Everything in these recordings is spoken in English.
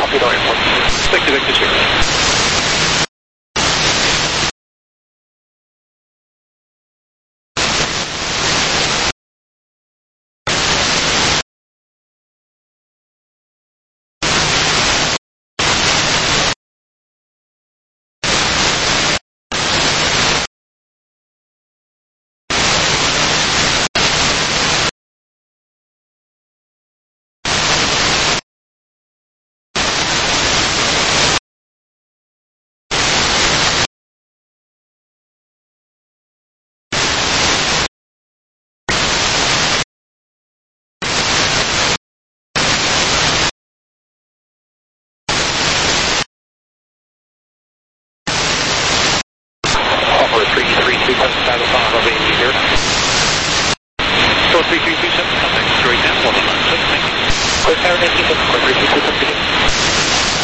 Copy, no airport. Victor, Victor, Sierra. Operator 3327, Bravo 80 here. Go 3327, contact straight down, 196, thank you. Clear Tower 19, clear 3327, continue.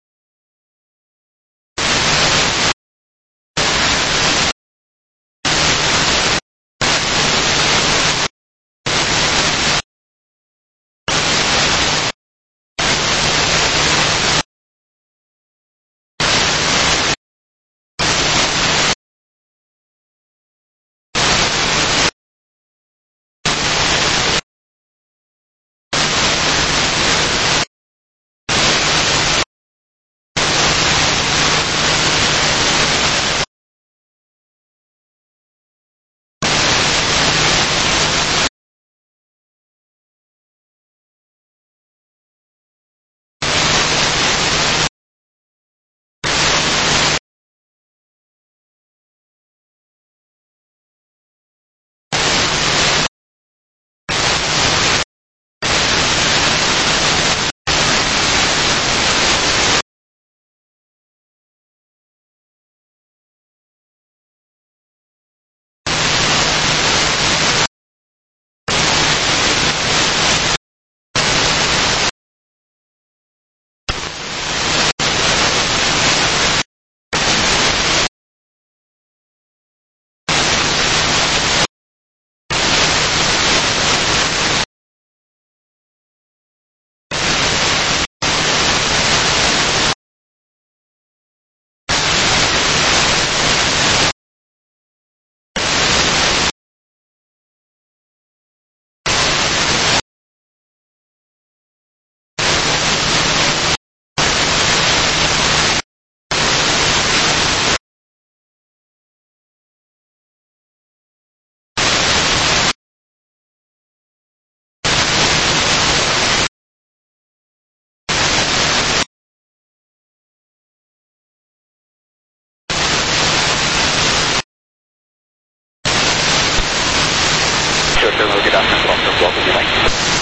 Good afternoon, Foxtrot Golf, open your mic.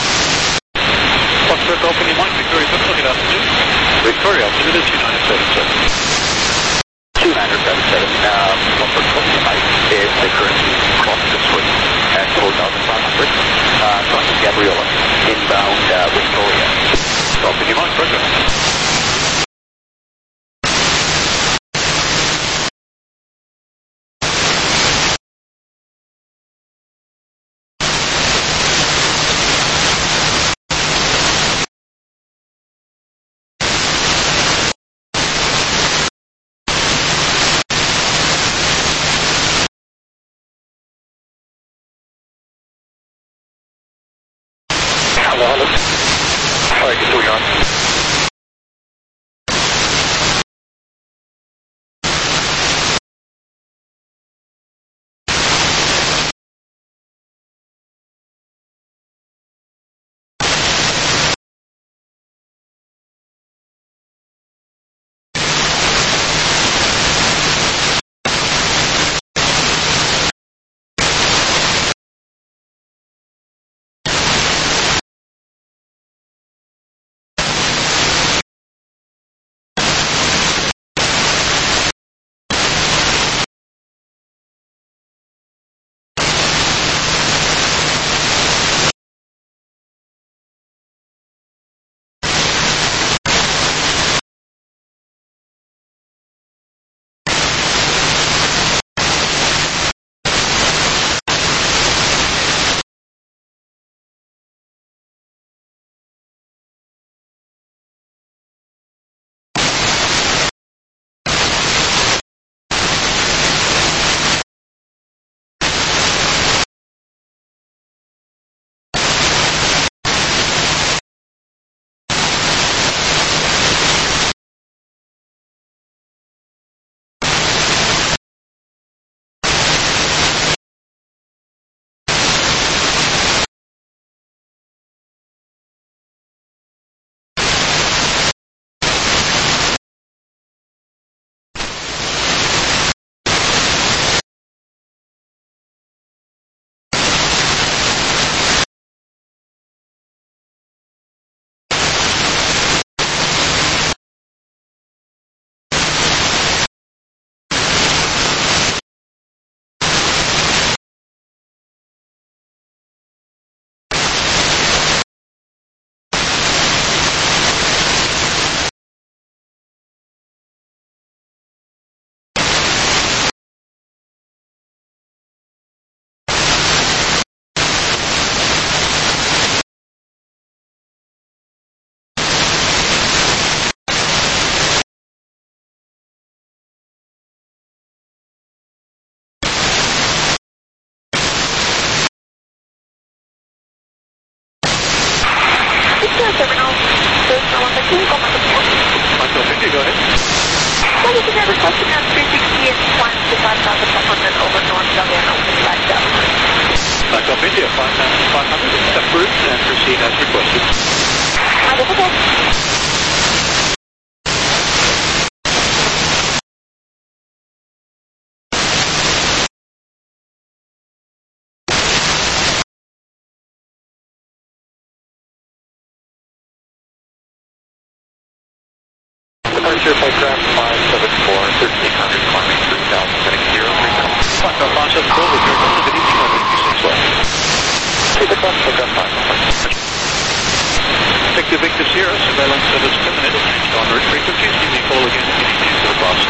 Foxtrot Golf, open your mic, Victoria, Foxtrot, good afternoon. Victoria, altimeter 2977. 2977, Foxtrot, open your mic. Is the currently crossing the swing at 4,500. Crossing Gabriola, inbound Victoria. Open your mic, Roger. Hello. Alright, just doing on. Okay, go ahead. Well, you can have a question on 360 is climbing to 5,500 over North Dublin, open flight up. Back up India, 5,500, approved and proceed as requested. Have a good day. Departure by craft 574, 1300, climbing 3000, heading 030. Flight 574, with your good evening, over 26 left. Take the clock, program 5. Victor Victor Sierra, surveillance service terminated, changed on route frequencies, give me a call again if you need to use the class C.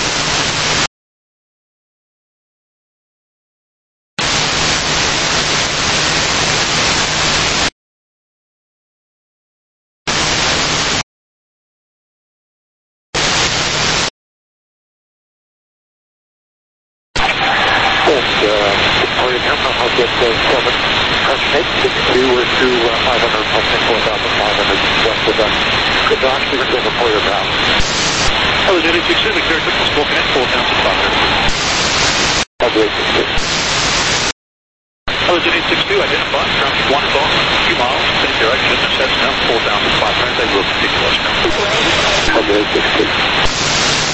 Victoria Airport, I'll get 7, approximate 62 or to 500, approximate 4,500 west of them. Good dock, we were going for your bow. That was 862, Victoria Quickness, walking in, 4,500. That was 862. That was 862, identified, traffic 1 o'clock, a few miles, same direction, assessed now 4,500, they will continue westbound. That was 862.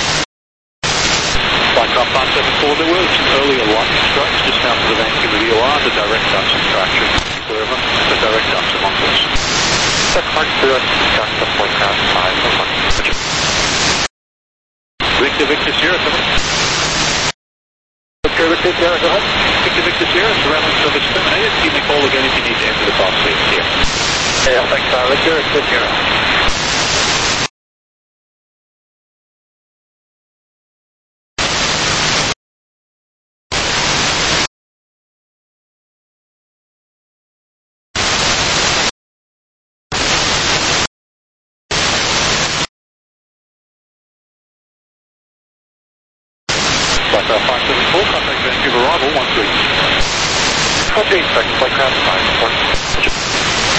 Flight 574, there were some earlier lightning strikes just south of the Vancouver VOR, the direct ducts and traction. Clear of them, the direct ducts amongst us. Check mark 0, duck the point craft 5, Victor Victor Sierra, come on. Victor Victor Sierra, go ahead. Victor Victor Sierra, surveillance service terminated, give me a call again if you need to enter the class C here. Yeah, thanks, Victor Victor Sierra. Flight 574, contact Vancouver arrival, 13. Copy, expect flight craft 5, 1.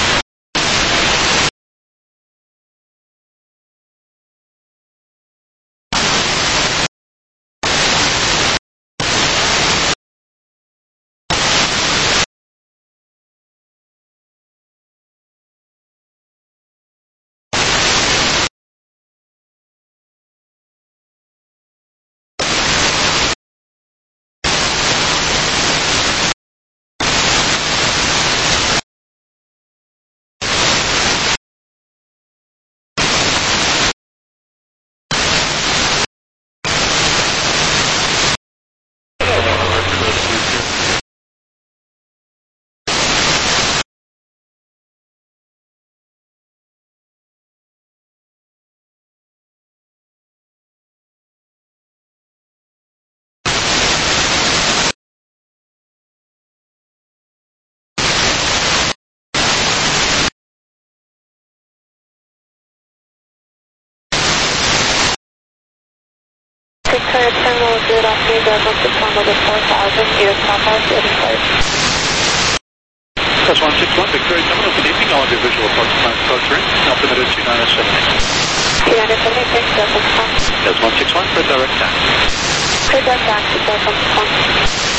Victoria Terminal 0 off near the September 4000, either Southwest or East. That's 161, Victoria Terminal, good evening, I'll have your visual approach ring, altimeter 2970. 2970, thanks, Delta That's 161 for direct taxi. Clear direct taxi, Delta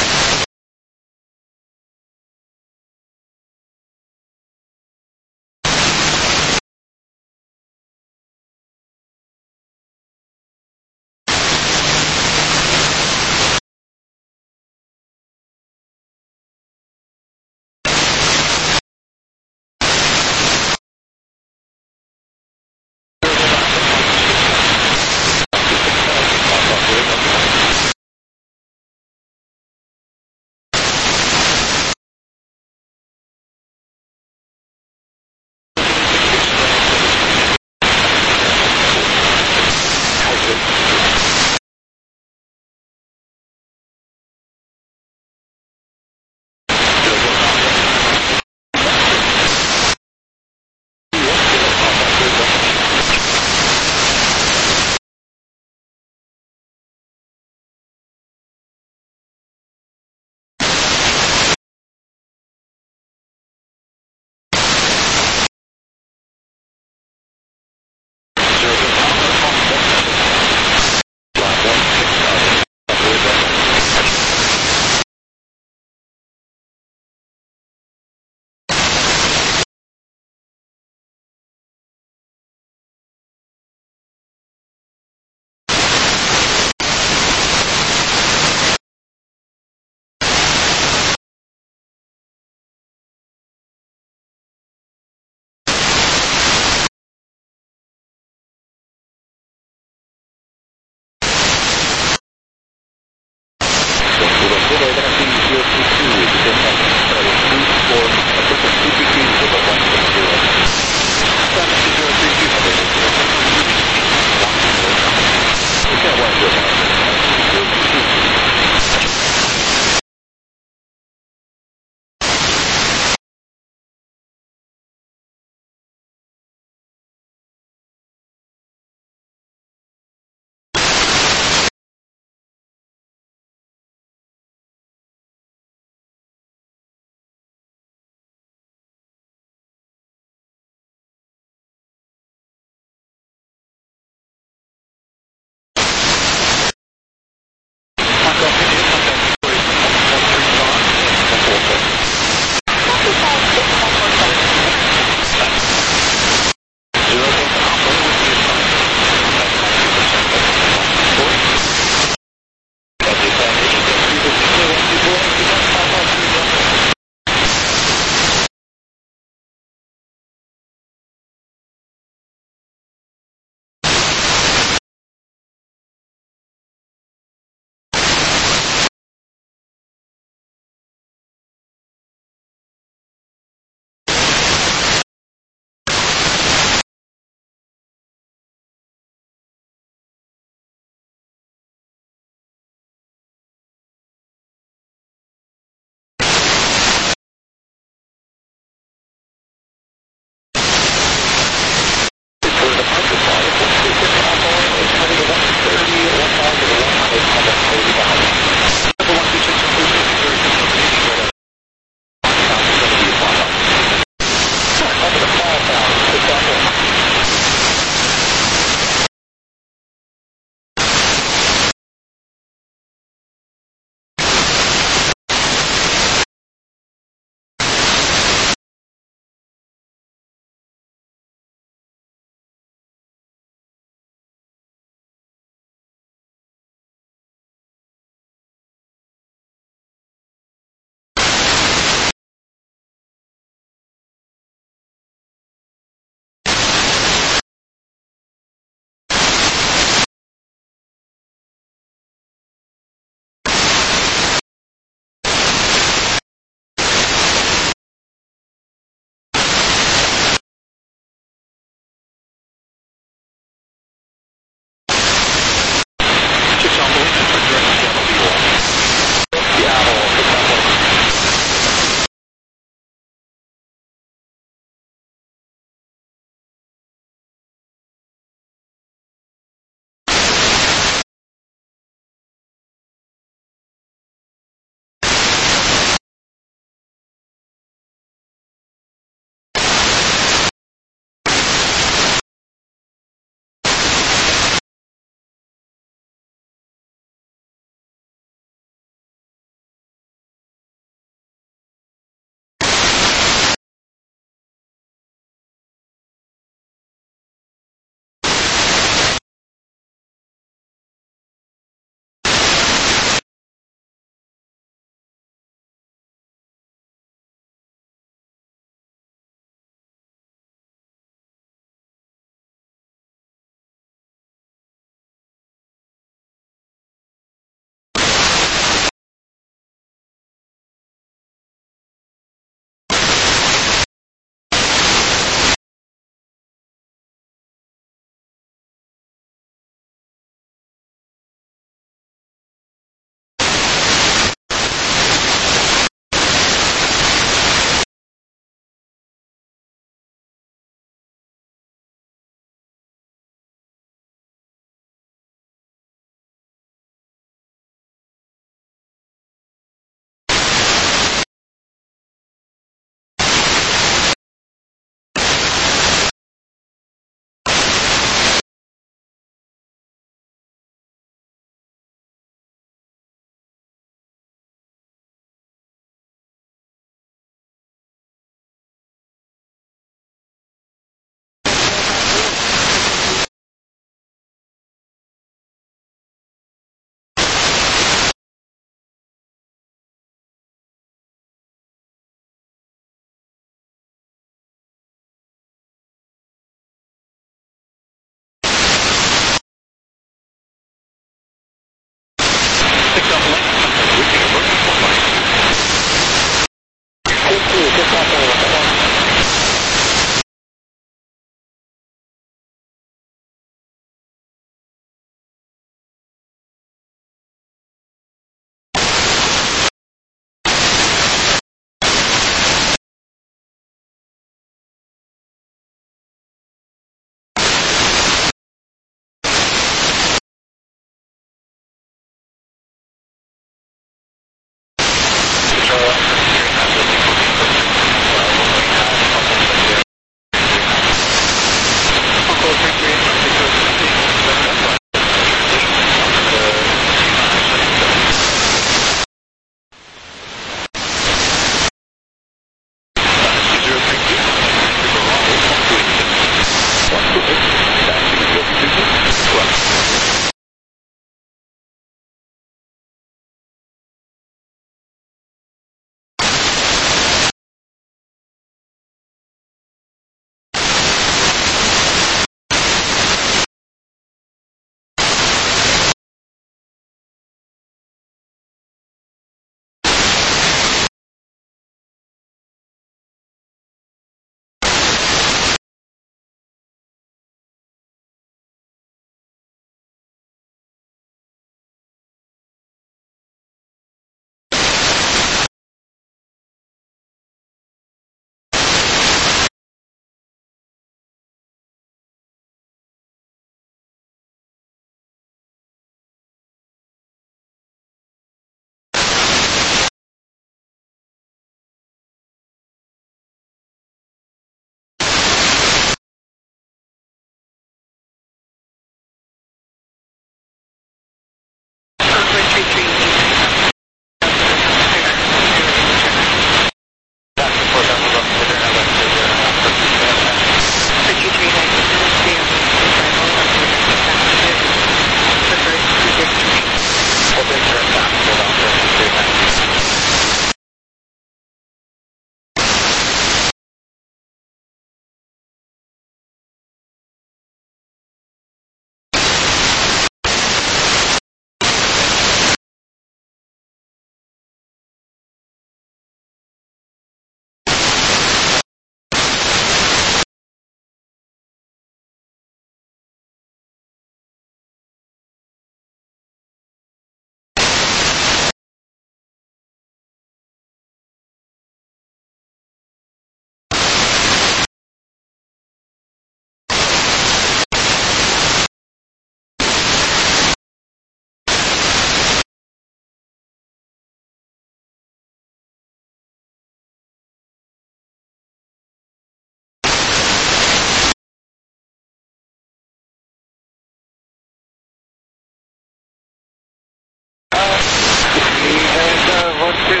going to?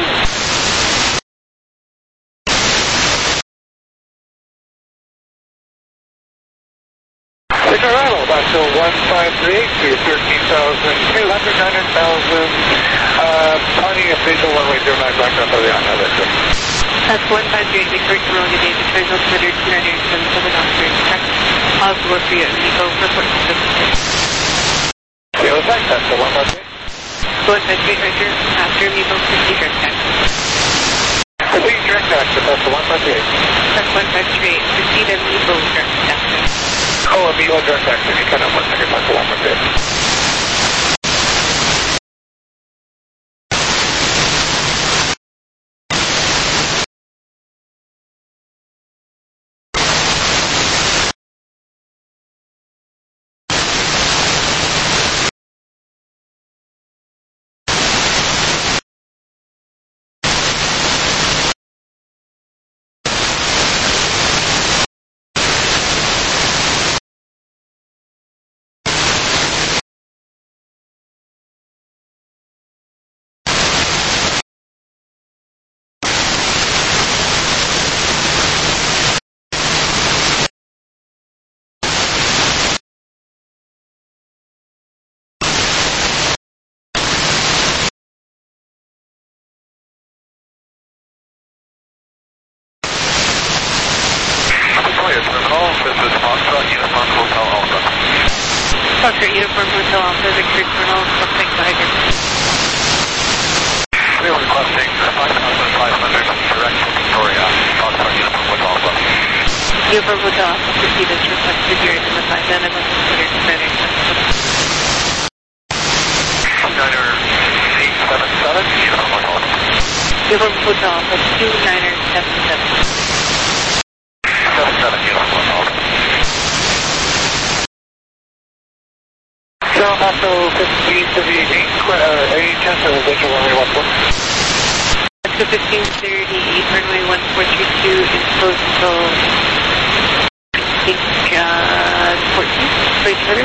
Colorado, Vasco 153, to 13,200, 900,000, plenty of visual runway 09 background for the another. That's 153, Victoria Corona, David, Visual Twitter, 297, Southern Australia, check. Oslo for you, Nico, report to Yeah, thanks, that's the 153. 153, Roger, after Nico, proceed direct taxi. Proceed direct taxi, that's the 153. That's 153, proceed and Nico, direct taxi. Oh, Amigo direct taxi, you can have 1 second, that's the 153. This is Foxtrot Uniform Hotel Alpha. Foxtrot Uniform Hotel Alpha, Victor Colonel, requesting guidance. We are requesting 5,500 direct to Victoria, Foxtrot Uniform Hotel Alpha. Uniform Hotel Alpha, proceed as requested, you're identified, then I must consider commander. 29877, Uniform Hotel Alpha. Uniform Hotel Alpha, 2977. 77, Uniform Hotel Alpha. So, Vasco 15 to the any chance of a visual runway 14? Vasco 1538, runway 1432 is closed until, I think, 14, please further.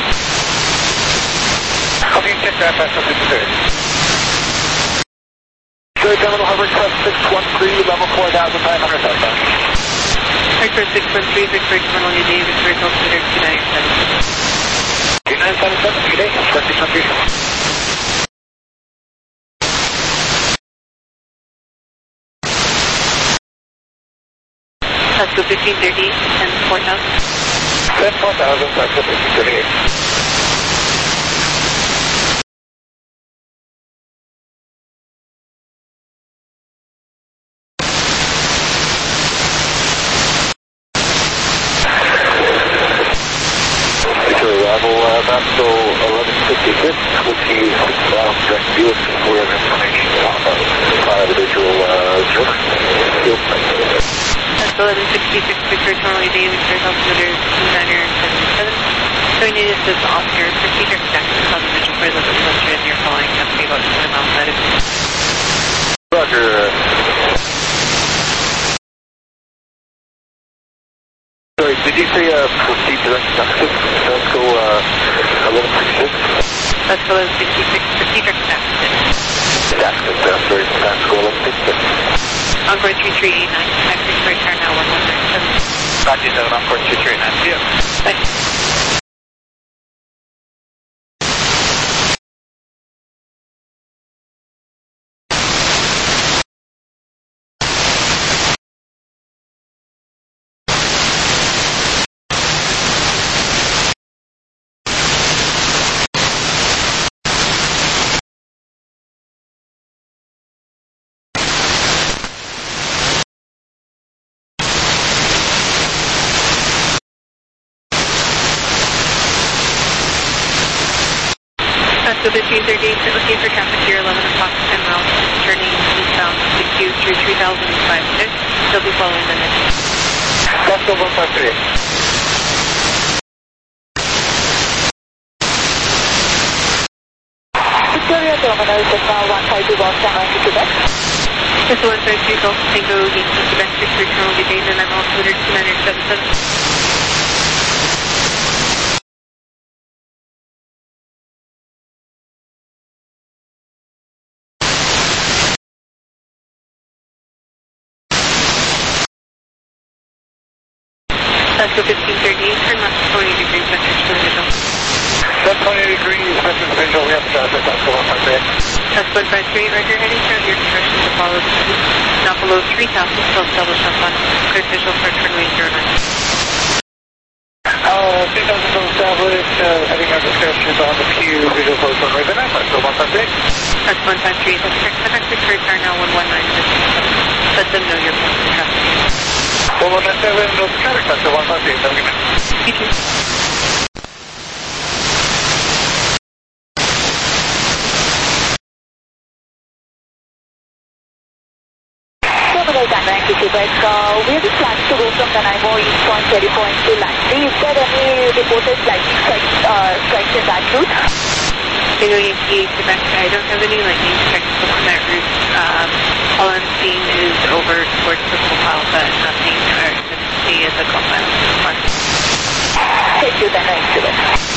Okay, check that, Vasco 1530. Good, Terminal Hover Club 613, level 4,500 southbound. Victor 613, Victor Colonel, New Day, Victor Altimeter 297. 2977, New Day, 2613. Vasco 1530, 10 4000. 10 4000, Vasco 1538. Vasco 1156, which is direct view of more information on the visual observer. Vasco 1166, Victor Colonel, New Day, Victor Altimeter 297. Showing you this is Oscar, procedure connected on the visual for the filter and you're following company about 20 miles ahead of you. Roger. Sorry, did you say proceed direct taxi? Vasco 1166? Vasco 1166, procedure connected. Jackson, sorry, Vasco 1166. Encore 3389, taxi for return now 1197. Roger 7, Encore 2389, see you. Bye. So 1538, looking for traffic here, 11 o'clock, 10 miles, turning eastbound, 62 through 3005. They'll be following the next. Vasco 153. Victoria, Terminal, is now 152 Golf Tango into Quebec. This is 153 Golf Tango, Yankee, Quebec, Victor Colonel, New Day, and I'm altimeter 2977. That's the 1538, turn left 20 degrees, message to the visual. Left 20 degrees, message to the visual, we have traffic, that's 153. That's 153, roger, heading south, your direction to follow the speed. Not below 3,000, still established on final. Clear visual for runway 09. 3000 still established, heading out discussions on the queue, visual post runway 09, that's still 153. That's 153, that's correct. Contact clears are now 119, let them know you're posting traffic. 117, North traffic, that's still 153, have a good night. You too. We have plans to go from Nanaimo East Point, Cherry Point to Langley. Is there any reported lightning strikes in that route? Bingo Yankee, Quebec, I don't have any lightning strikes on that route. All I'm seeing is over towards the profile, but nothing I can see as a profile so far. Thank you, then I do it.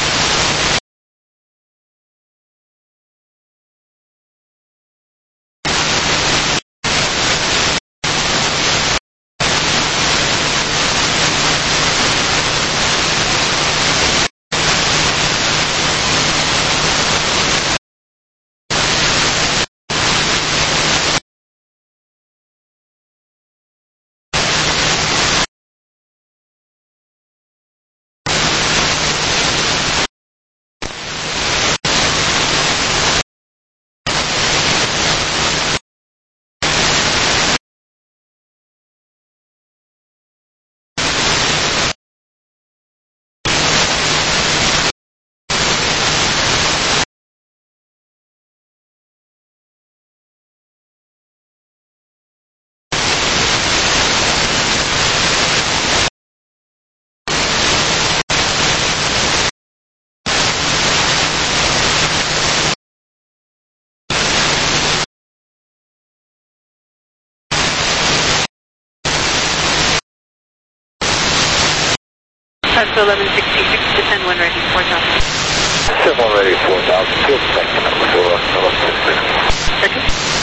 That's 1166, descend 1 ready, 4000. Descend 1 ready, 4000, field section number 4, Second.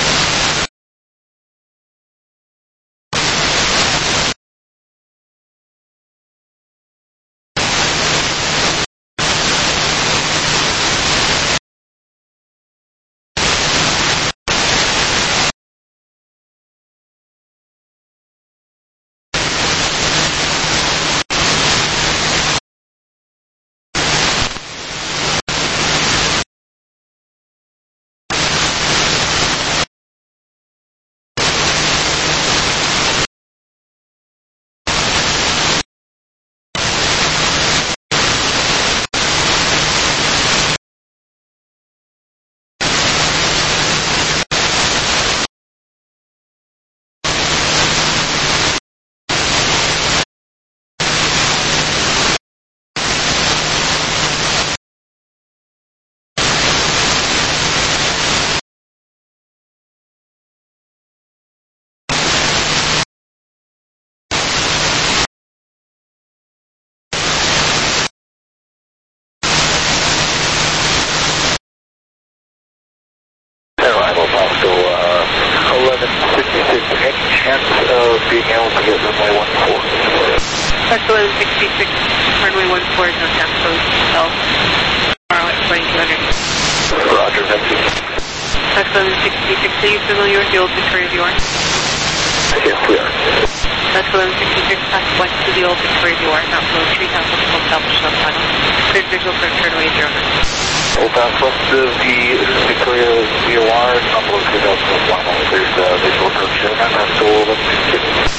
being able to get runway 14. That's 1166, runway 14 is no sound closed. South, tomorrow at 2200. Roger, thank you. That's 1166, are you familiar with the old Victoria View Arm? Yes, we are. That's 1166, pass west to the old Victoria View Arm, not below 3000, full established on final. Cleared visual for runway 09. We'll pass west of the Victoria VOR, not below 3000 full final. Cleared visual for 09, that's 1166.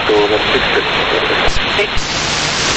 so that's 650. Okay.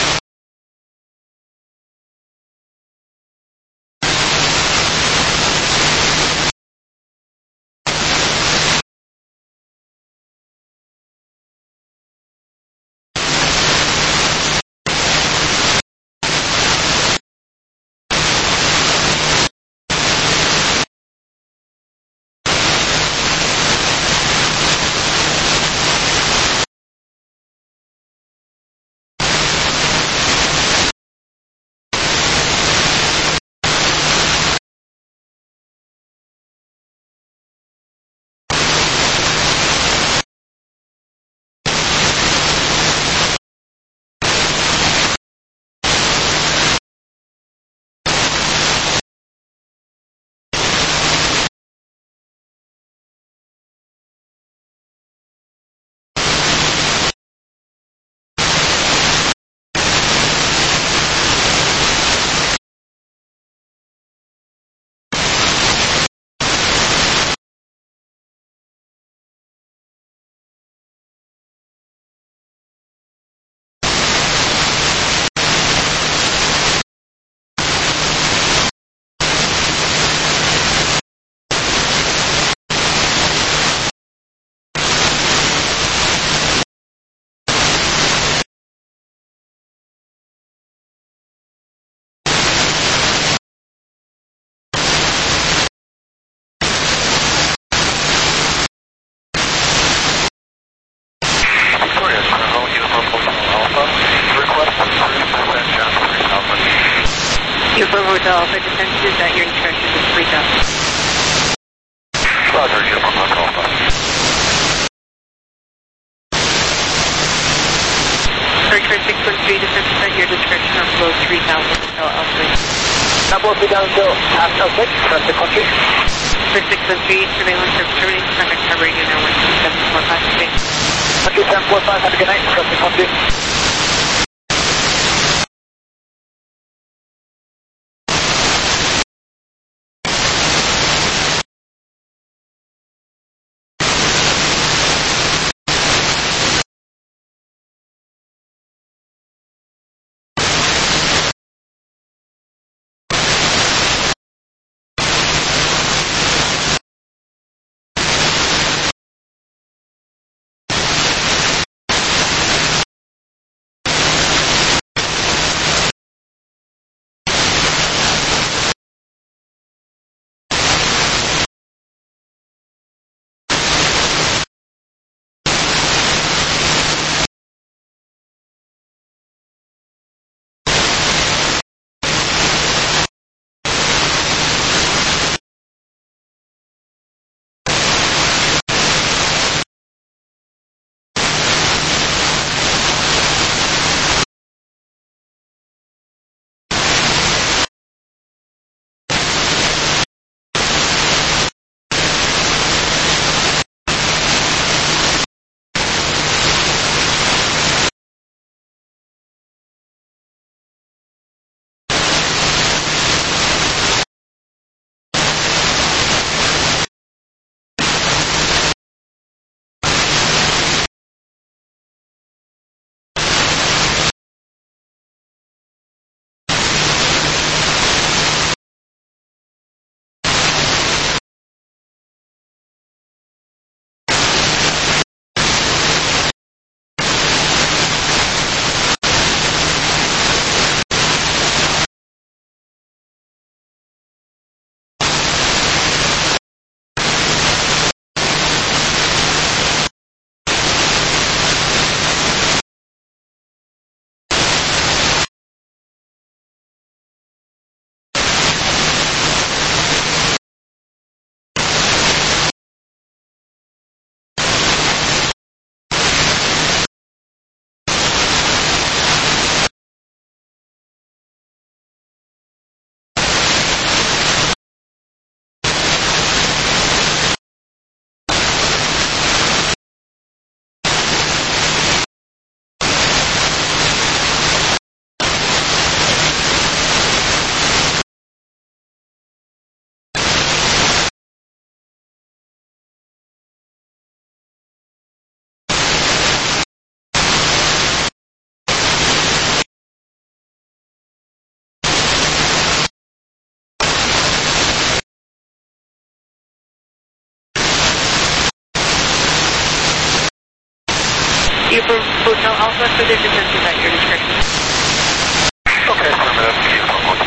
Uniform Hotel Alpha, descent is at your instructions is 3000. Roger, Uniform Hotel Alpha. Archer 613, descent is at your discretion on flow 3000, Hotel Alpha. Number 3000, Hotel 6, press the country. For 613, surveillance service terminating, contact cover radio now 12745, okay. 12745, have a good night, press the country. for Hotel Alpha, further descent at your discretion. Okay, affirmative.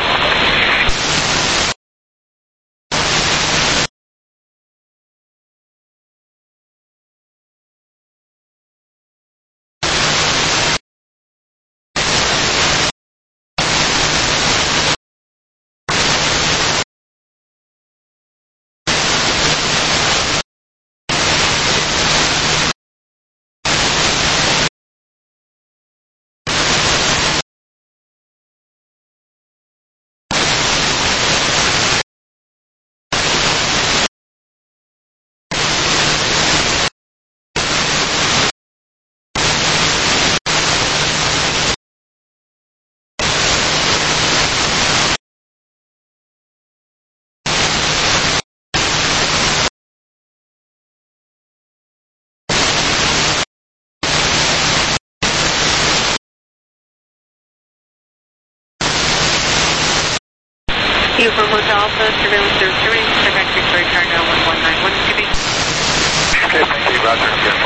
You from Hotel Alpha, surveillance service terminating, contact Victoria Tower now 1191, skipping. Okay, thank you, Roger. Yes,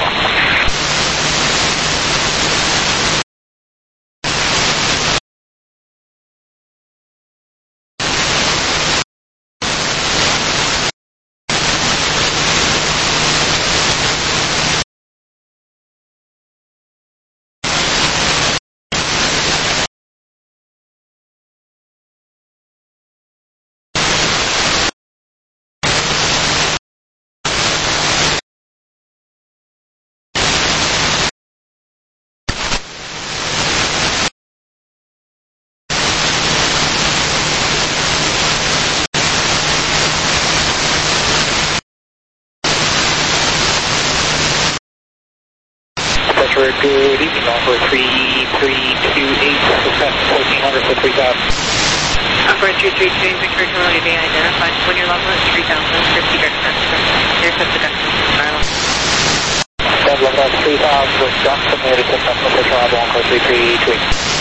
good evening, number 3328, success 1400 for 3000. Upper 232, Victoria Tower to be identified. When your level is 3000, 50 direct transfer. Intercept the Dexter Island. Level 3000 with Dexter, made a successful for travel on code 3328.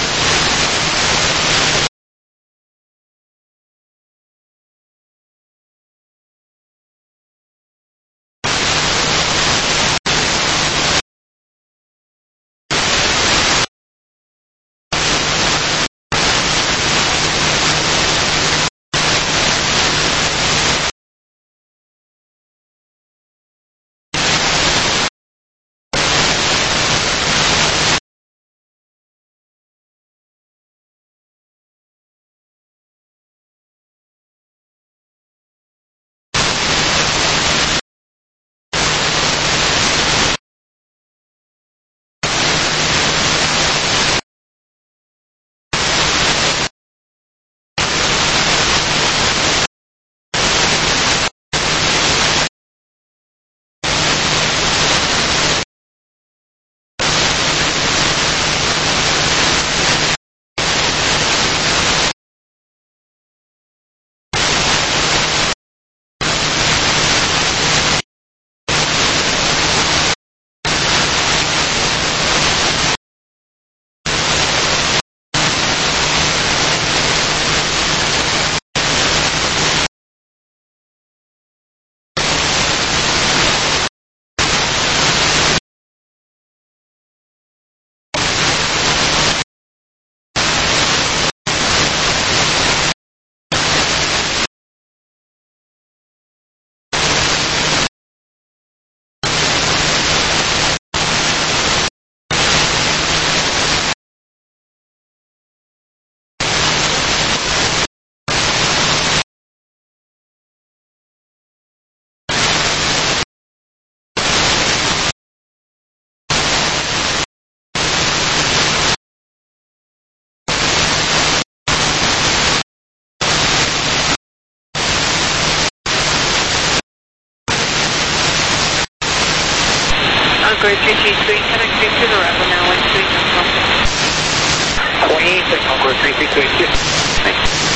Upper 333, connect to the arrival now 128. 28, Concord 3328. Thanks.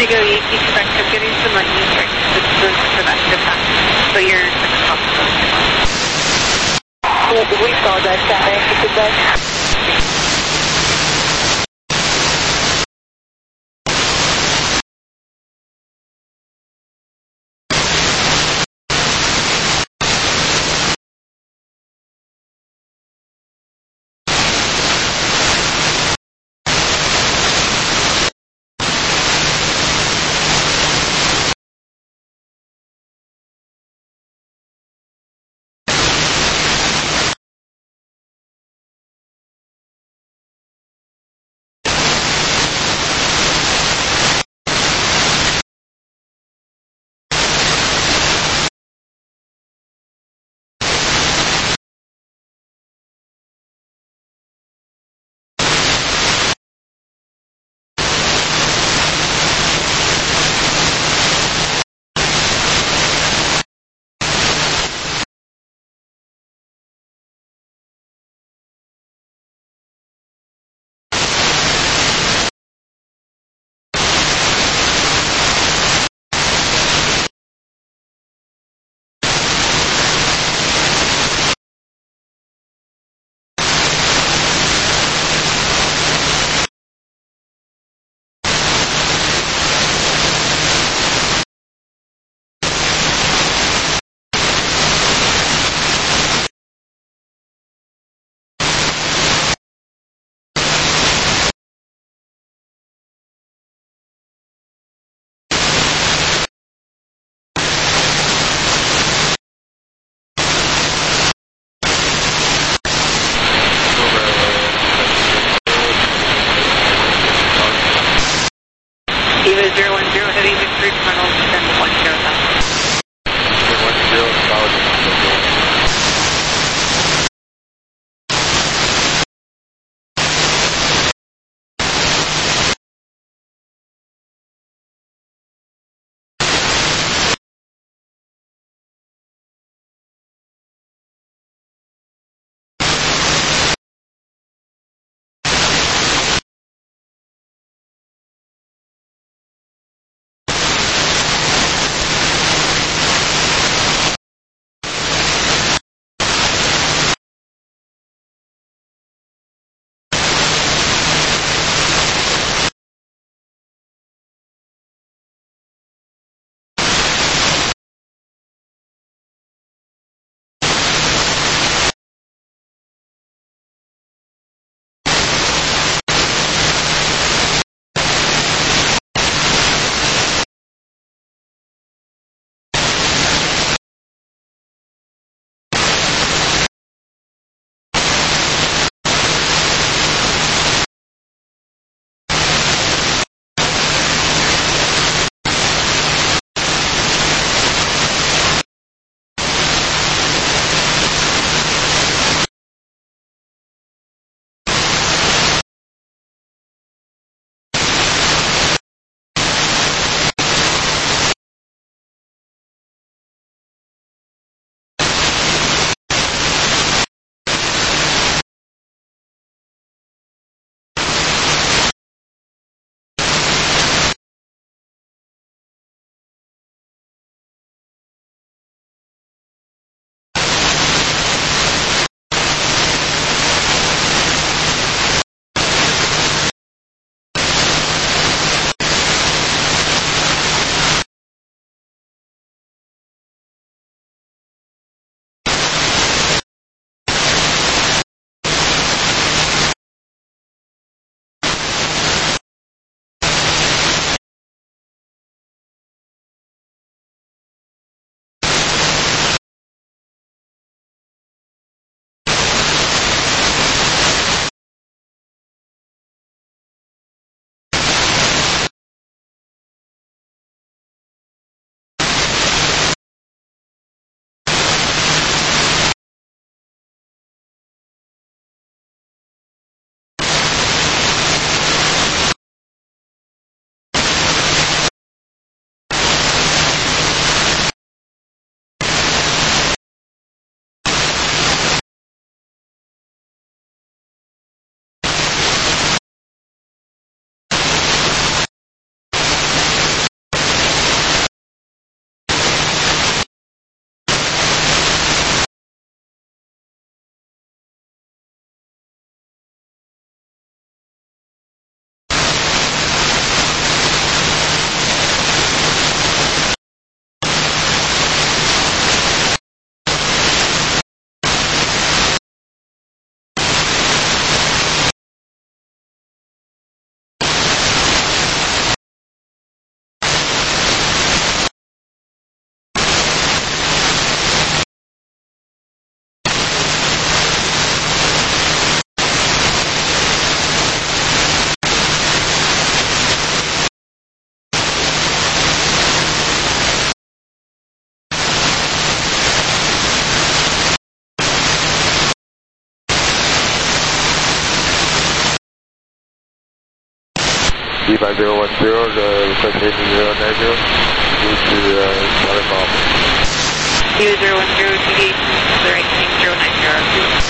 Chico Yankee Quebec, I'm getting some lightning strikes. This is for that impact. So you're We saw that, Quebec. by 010, the request is 090, due to Southern Bob. Kilo 010, deviation to the right heading 090.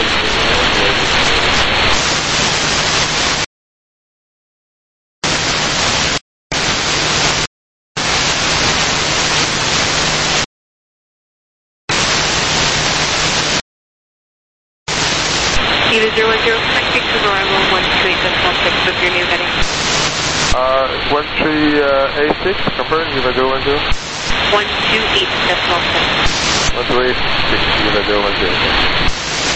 Kilo 010, connecting to arrival 128.6 with your new heading. 1386, confirm, Lima 010. 128.6. 128, Lima 010.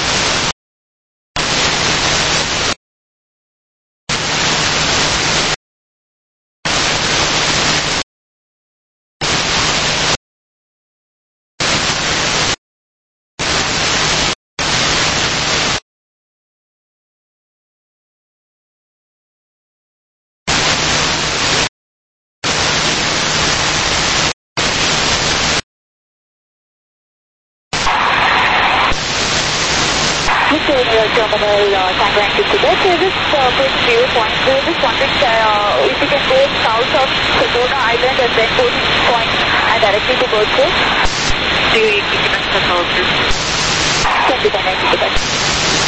Terminal Tango to Quebec. This approach 0.0. Just wanted if you can go south of Sedona Island and then go to East Point and directly to Gold Coast. Do you keep your best of all through? 20 Quebec.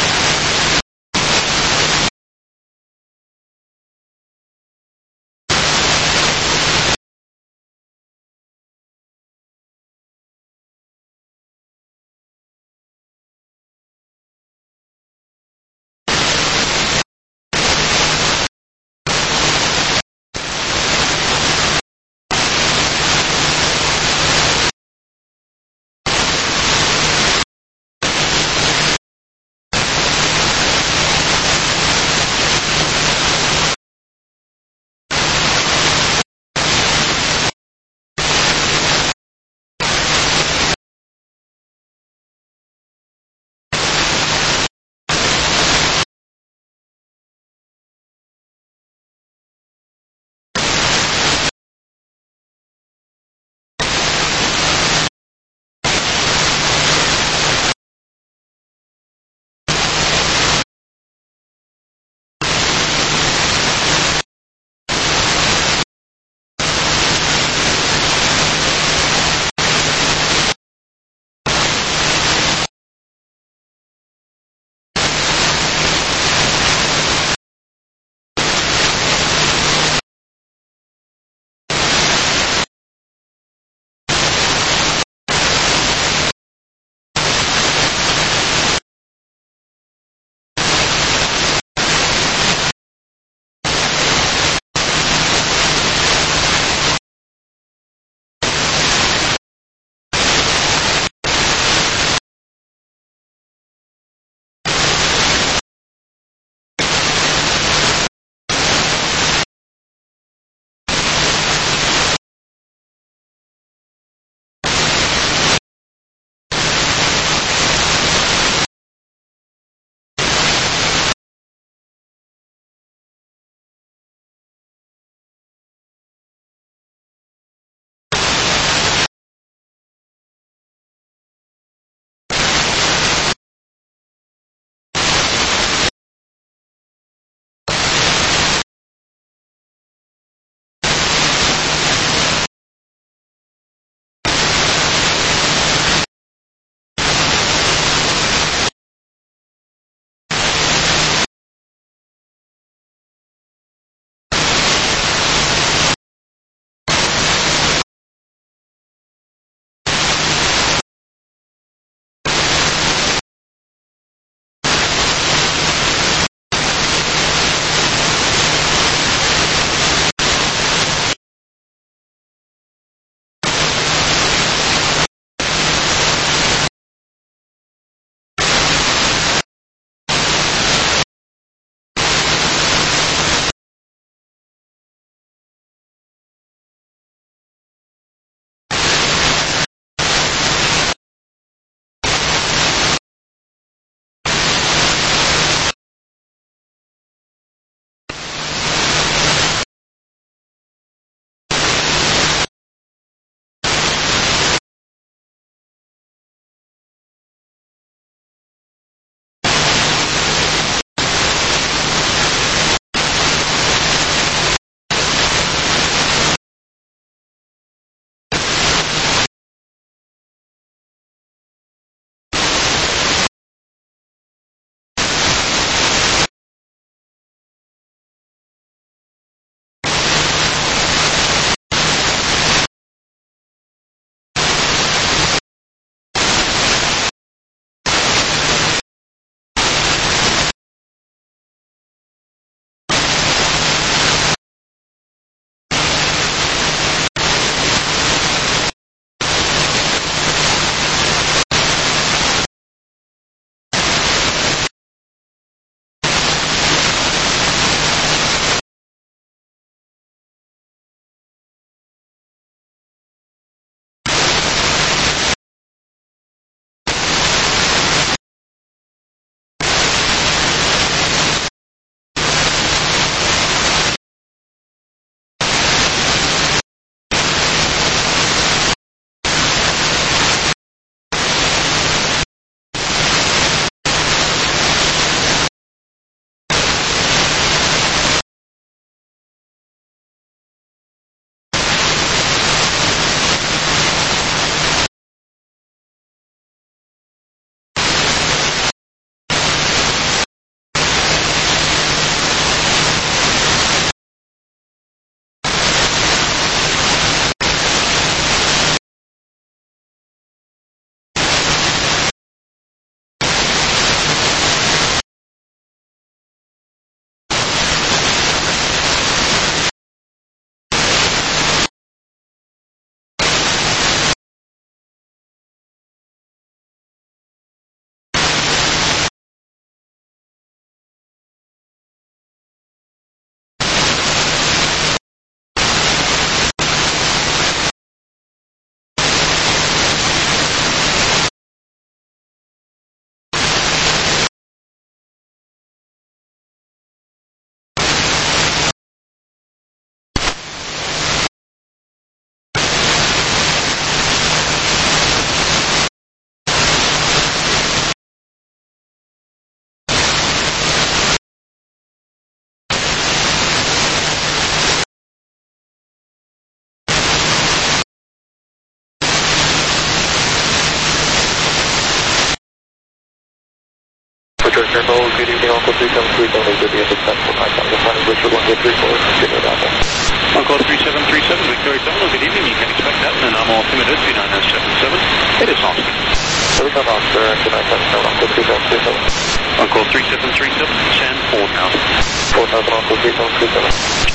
Careful, good evening, Uncle 3737, good evening, successful, nice on the front of Richard 134, continue with that. Uncle 3737, Victoria Terminal, good evening, you can expect that, and I'm altimeter 29077, it is Austin. Here we come, Oscar, 297, Uncle 3737. Uncle 3737, San 4000. 4000, Uncle 3737.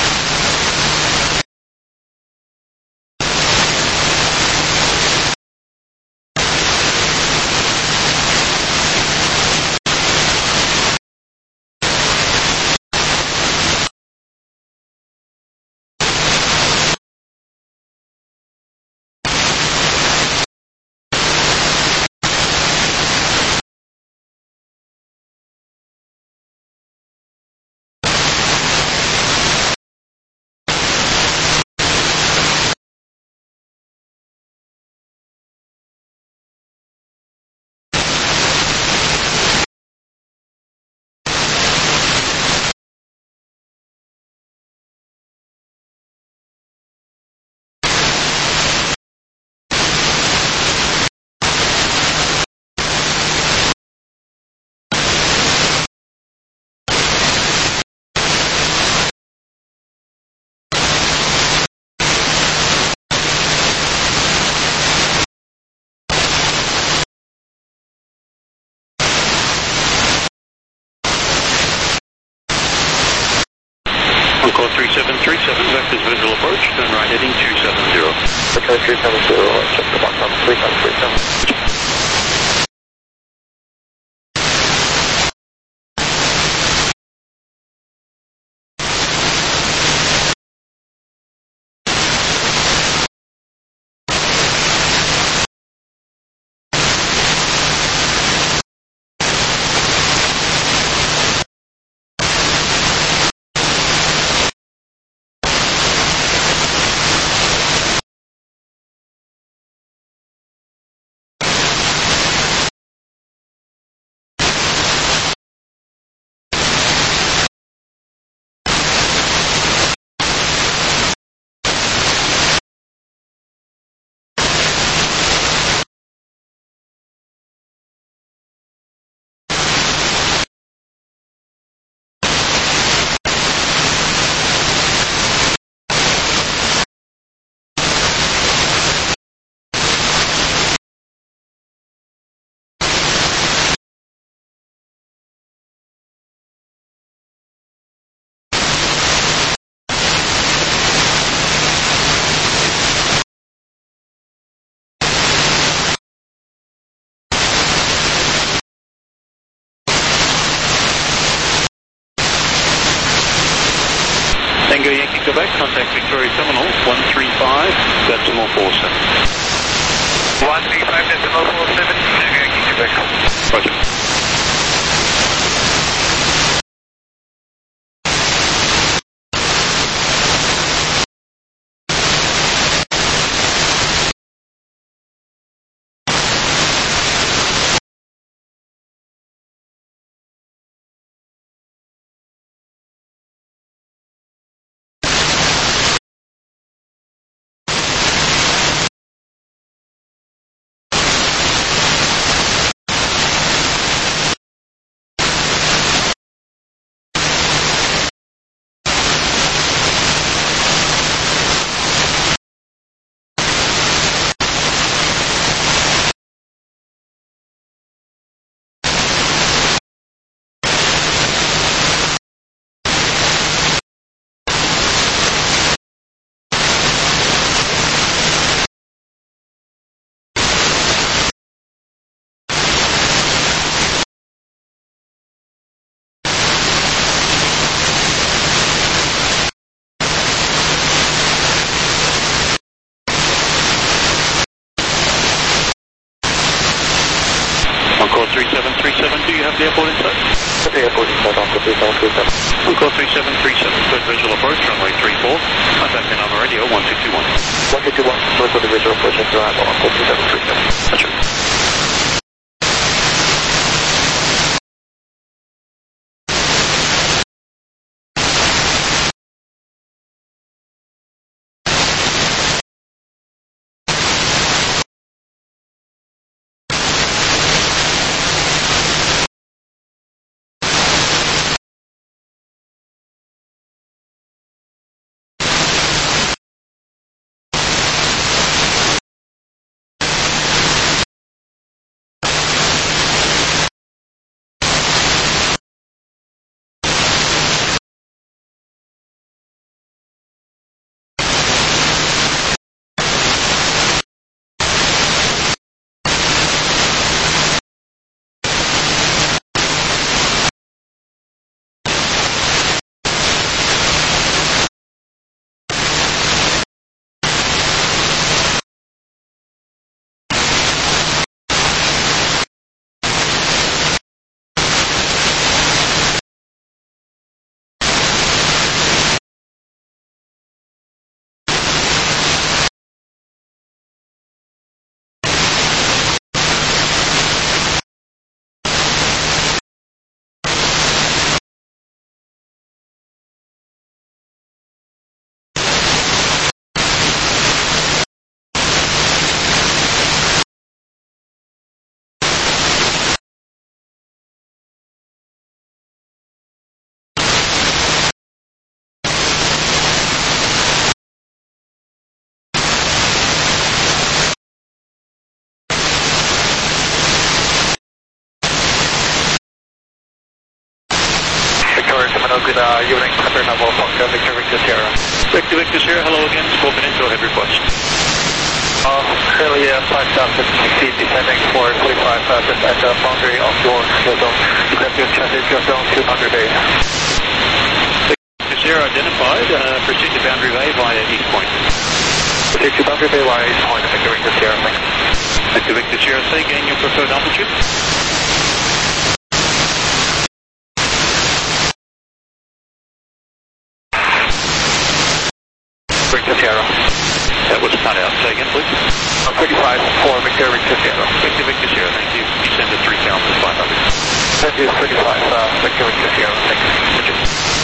Uncle 3737, vectors visual approach, turn right heading 270. Okay, 370, check the box on 3737. Tango Yankee Quebec, contact Victoria Terminal 135, decimal 47. 135, decimal 47, Tango Yankee Quebec. Roger. Uncle 3737, do you have the airport in sight? The airport in sight, Uncle 3737. Uncle 3737, good visual approach, runway 34, contact the number radio 1221. 1221, circle the visual approach into arrival, Uncle 3737. Roger. with unit clear number 1, Victor Victor Sierra. Victor Victor Sierra, hello again, Scorpion in, go ahead, request. Currently 5,000 feet descending for 45,000 at the boundary of your zone. Left your transit your zone to boundary base. Victor Sierra identified, proceed to boundary bay via East Point. Proceed to boundary bay via East Point, Victor Victor Sierra, thanks. Victor Victor Sierra, say again your preferred altitude. Victor Sierra. That was cut out. Say again, please. 35 for Victor Victor Sierra. Victor Victor Sierra, thank you. Descend to 3,500. That is 35 Victor Victor Sierra, thank you.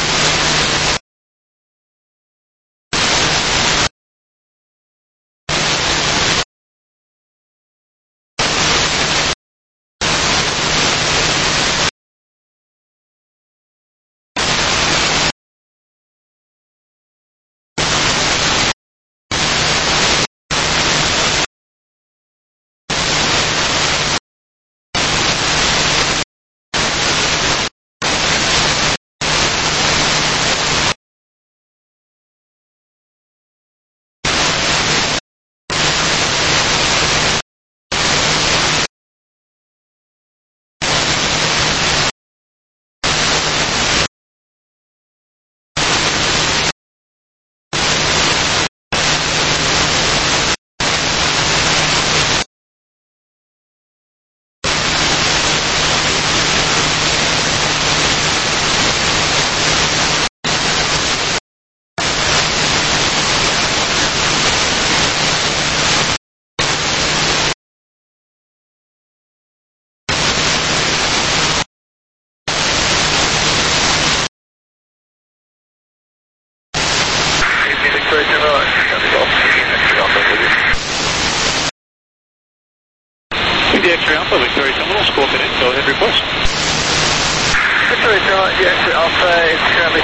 Victoria Alpha, Victoria Terminal, Scorpion in, go ahead, request. Victoria Terminal, yes, Alpha is currently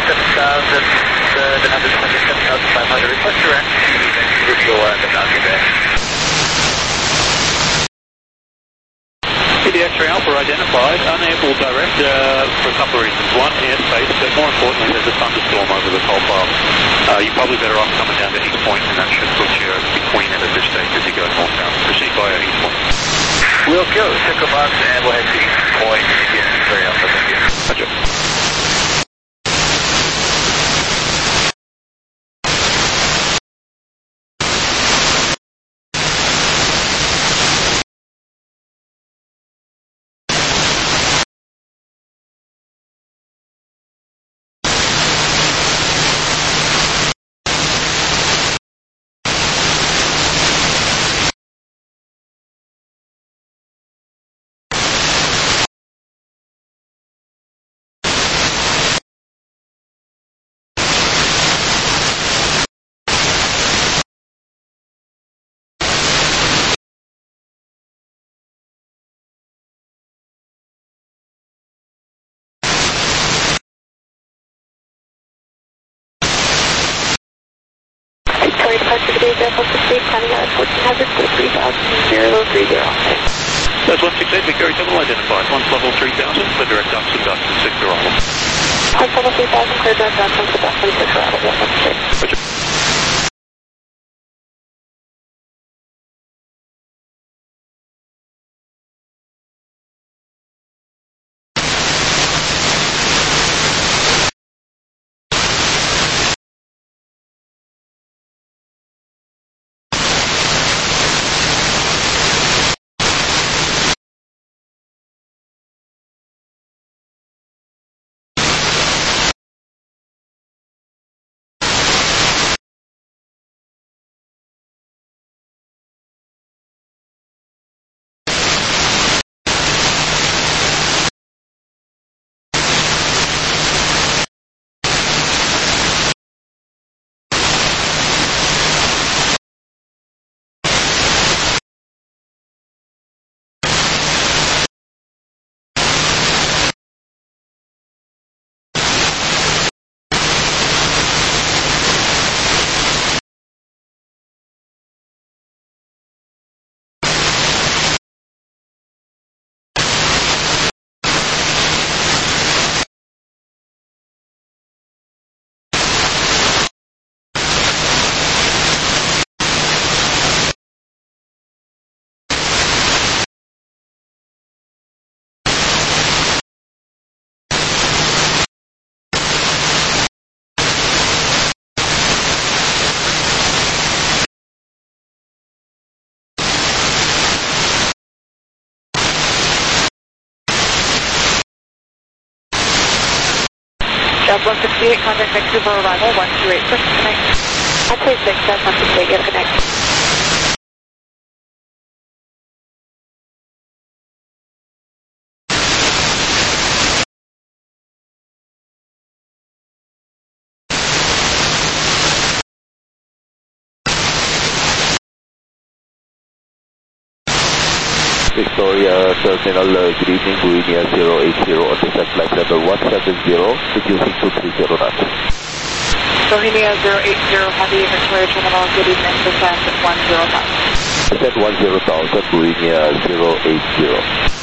7,727,500. Request direct to review the boundary bay. X-ray Alpha identified, unable direct for a couple of reasons. One, airspace, but more importantly, there's a thunderstorm over the coal path. You're probably better off coming down to East Point, and that should put you between it at this stage as you go north-south. Proceed via East Point. We'll go, circle box, and we'll head to East Point. Yes, very Alpha, thank you. Roger. Victoria departure today, Delta 68, planning out at 1400 for 3,030. That's 168, Victoria Terminal identified. Once level 3000, clear direct ducts and ducts and 6 arrival. Once level 3000, clear direct ducts and ducts and 6 arrival. Roger. Job 168, contact Vancouver arrival, 1286, connect. At 36, Job 168, get a connect. Victoria Terminal, good evening, Boeing 080 on the set flight level 170, reducing to 30 knots. Bohemia 080, heavy Victoria Terminal, good evening, descend 10,000. Descend 10,000, Boeing 080.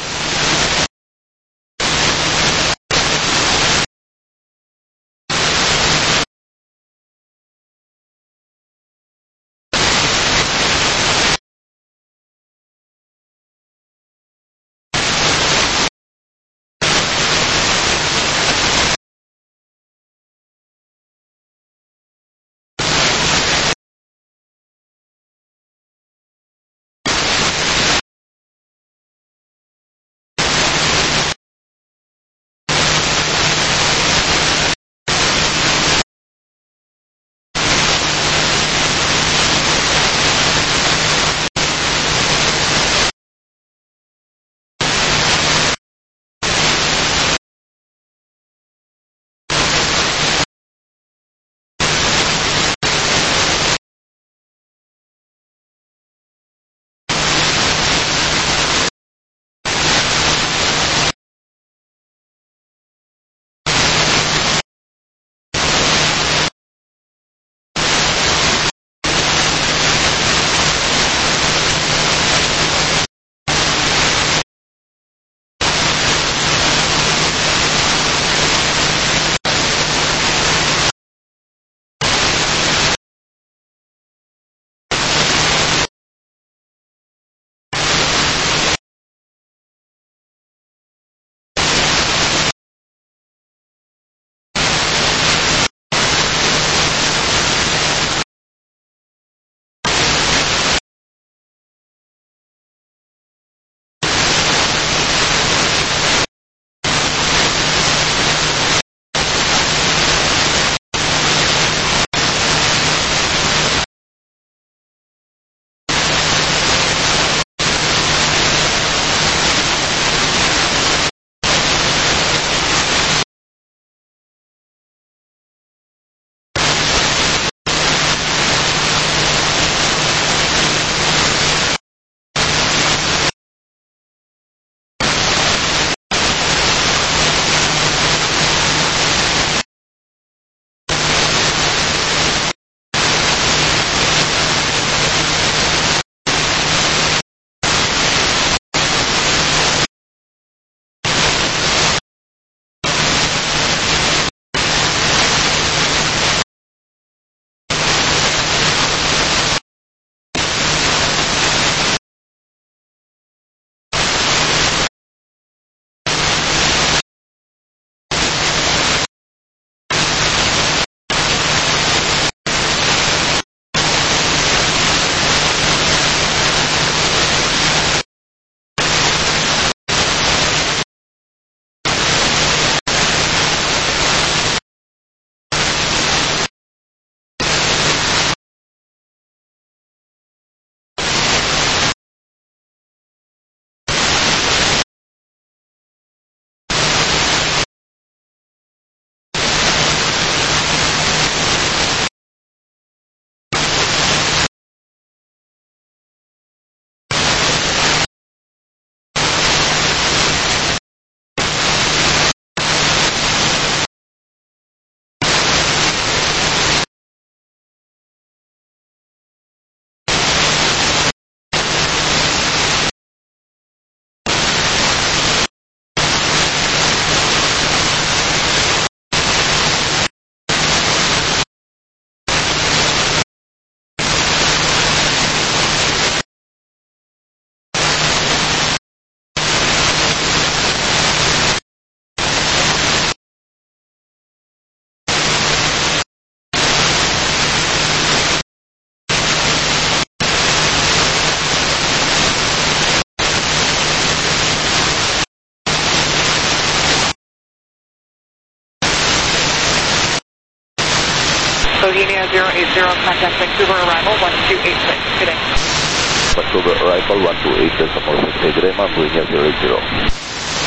contact Vancouver arrival 1286. Good day. Vancouver arrival 128.6. Good day, ma'am. Going here 080.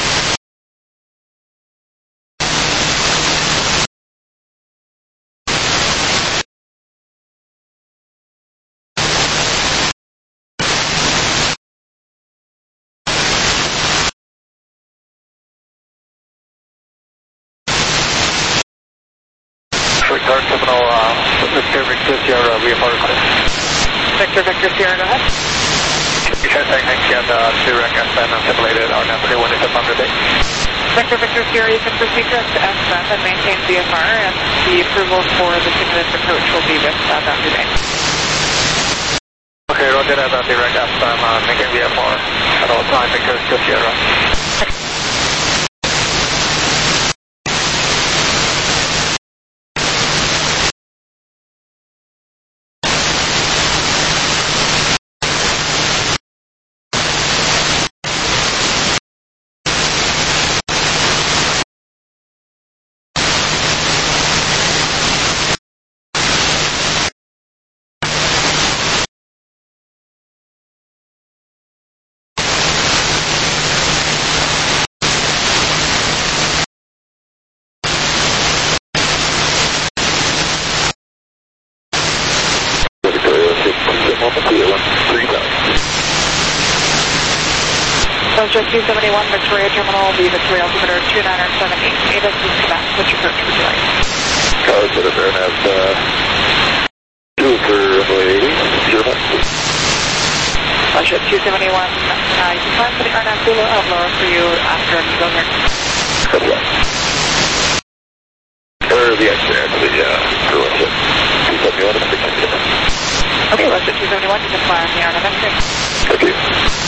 Victor Terminal, Victor Sierra, VFR request. Victor Sierra, go ahead. Thanks again, direct S-band unsimulated, our now 31 is up under day. Victor Sierra, you can proceed direct to S-band and maintain VFR, and the approval for the simulated approach will be with Boundary Bay. Okay, roger that, direct S-band, making VFR at all time, Victor Sierra. Subject 271, Victoria Terminal, the Victoria altimeter 29788. ADIS is Quebec. Which approach would you like? Code to the Fairness, 2 for runway 80, 0. Subject 271, you can climb for the RNAV Zulu, I'll lower for you after I'm done here. Copy that. Or the extra to the, for Russia. 271 and 671. Okay, Russia 271, you can fly on the RNAV entry. Thank you.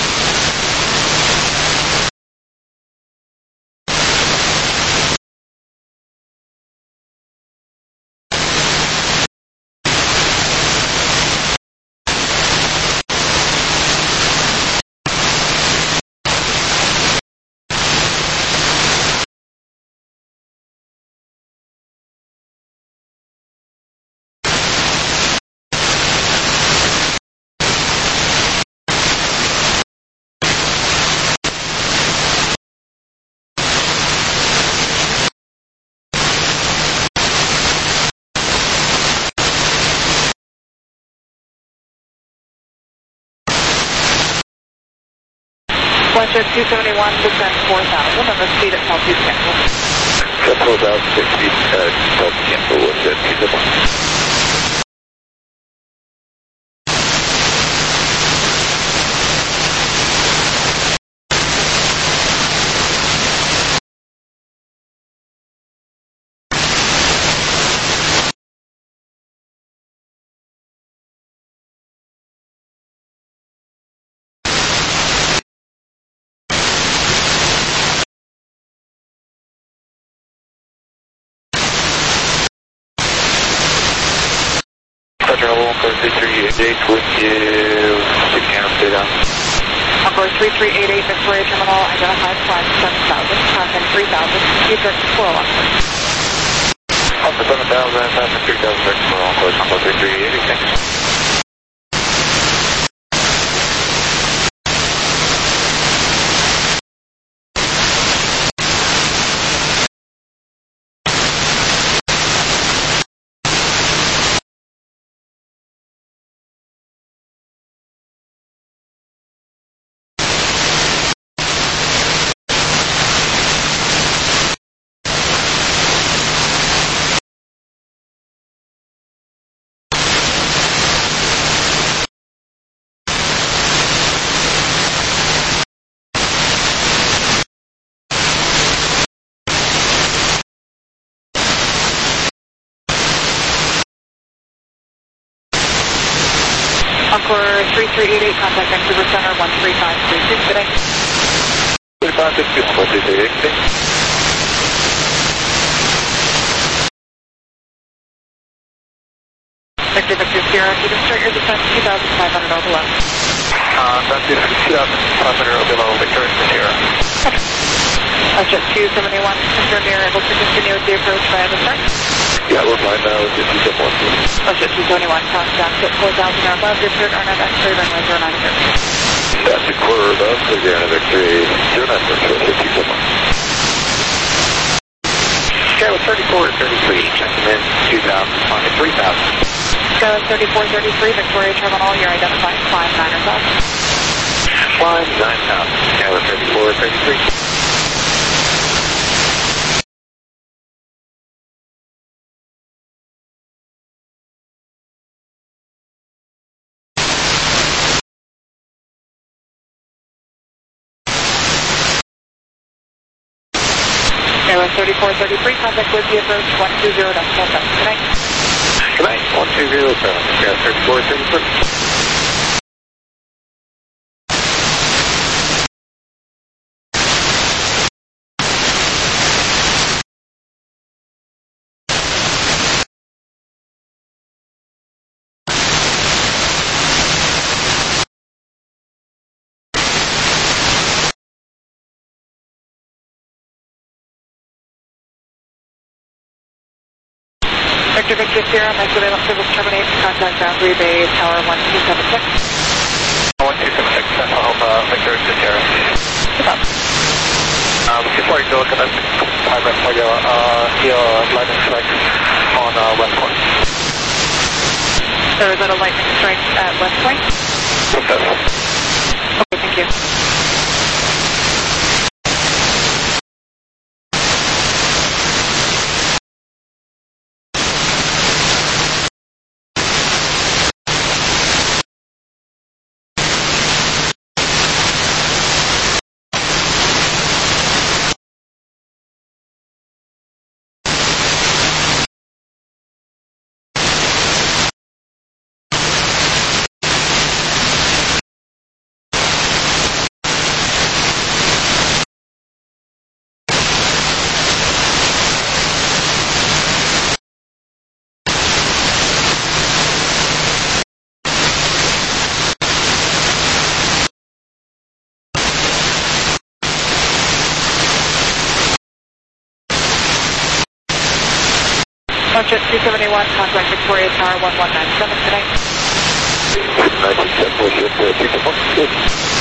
Subject 271, descend 4,000, and the speed at Southeast Cancel. Set 4,000 feet, South Cancel, what's that? 271. Encore 3388 with you, 6 Canada, stay down. Encore 3388, Victoria Terminal, identified flight 7,000, contact 3,000, keep direct to 401. Alpha 7,000, contact 3,000, direct to 401, Encore 3388, thanks. Encore 3388, contact Vancouver Center 13536, good day. 3562, Encore 3388, good day. Victor Sierra, you can start your descent 2,500 over left. That's 2,500 over below, Victoria Sierra. Subject 271, confirm you're able to continue with the approach via the start. Yeah, we're fine now. It's just you one. Ocean 221, contact at 4,000 or above, report RNAV X-ray, runway 09. That's a quarter above, clear RNAV X-ray, 09, Skyline 3433, checking in 2,000, climbing 3,000. Skyline 3433, Victoria Terminal, you're identifying climb 9,000. Climb 9,000, Skyline 3433. Skyline 3433, contact with the approach 120.7. Good night. Good night, 120.7, Skyline 3433. Victor Victor Sierra, Mexico Service terminate, contact boundary bay tower 1276. 1276, Central Alpha, Victor Victor Sierra. Before you go, can I pilot for your lightning strike on West Point? So is that a lightning strike at West Point? Okay, thank you. Jet 271, contact Victoria Tower 1197 today. 19,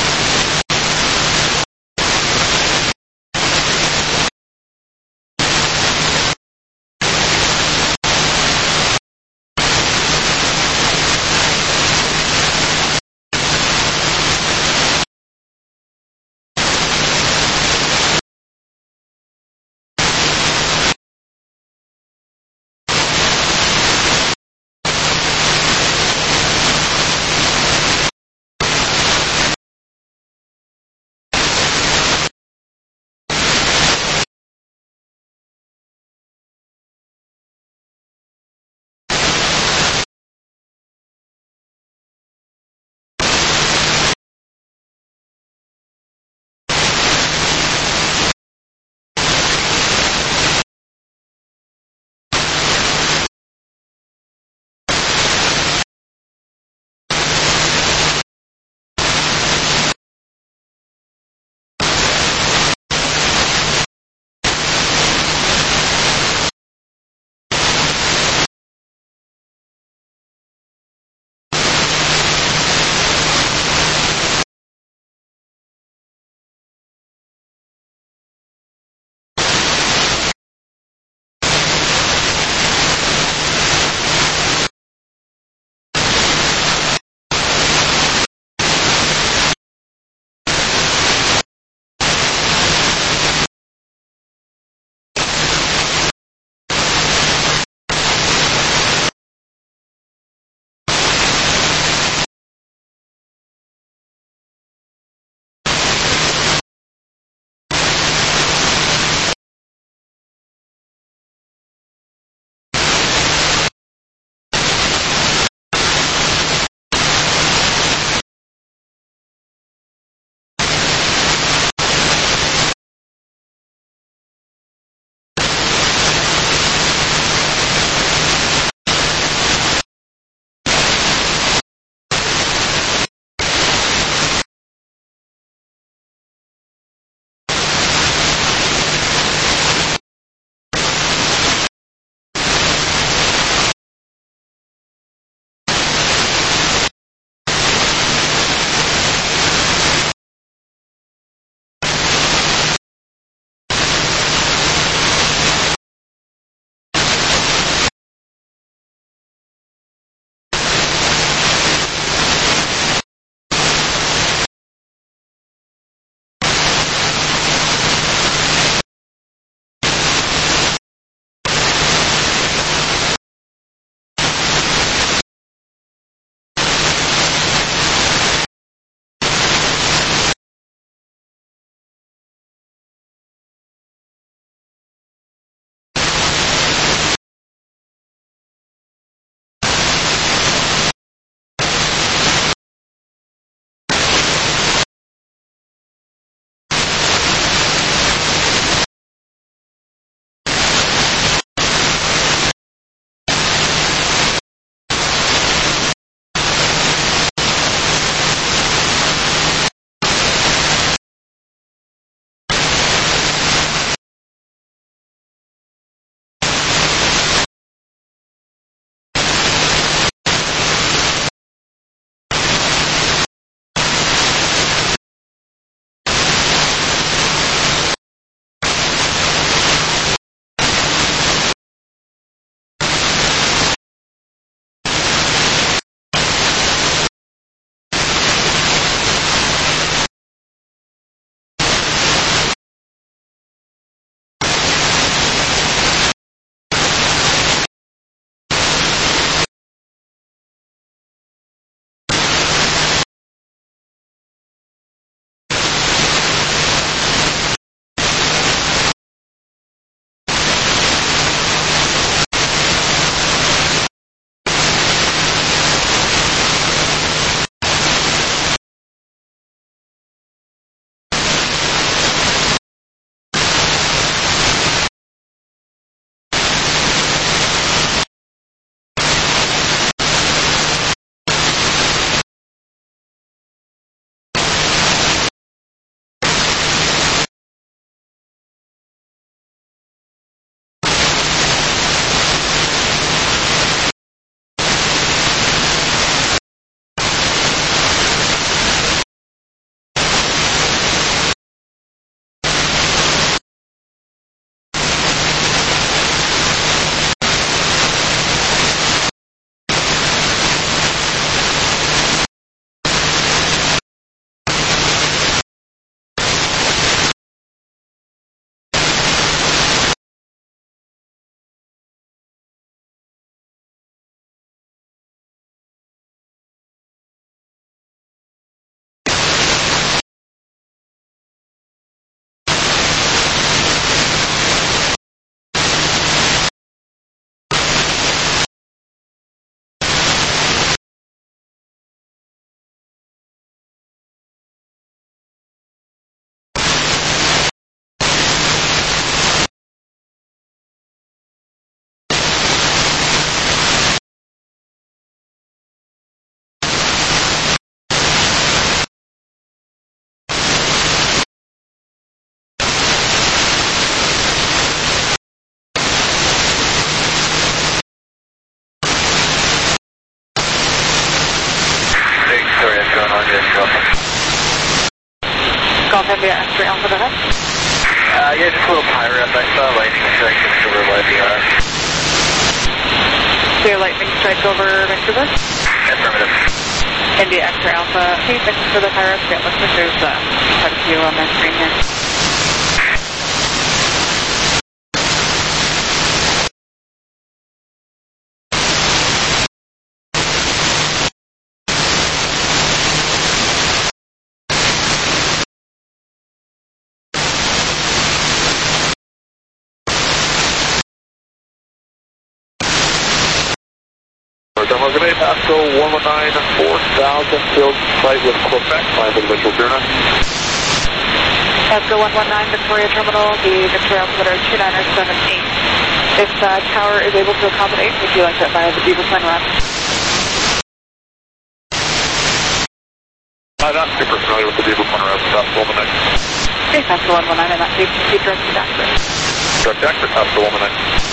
Golf India X-ray Alpha, go ahead. Yeah, just a little higher up. I saw lightning strike over Vancouver. Clear lightning strike over Vancouver. Affirmative. India X-ray Alpha. Okay, thanks for the higher up. Yeah, looks like there's quite a few on that screen here. Demo Grenade, Pasco 119, 4000, field site with Quebec, 5 individual Bureau 9. Pasco 119, Victoria Terminal, the Victoria altimeter 2978. If tower is able to accommodate, would you like that via the Beaver Plain run? I'm not super familiar with the Beaver Plain route, Pasco 119. Okay, Pasco 119, in that case, proceed direct to Dakar. Direct Dakar, Pasco 119.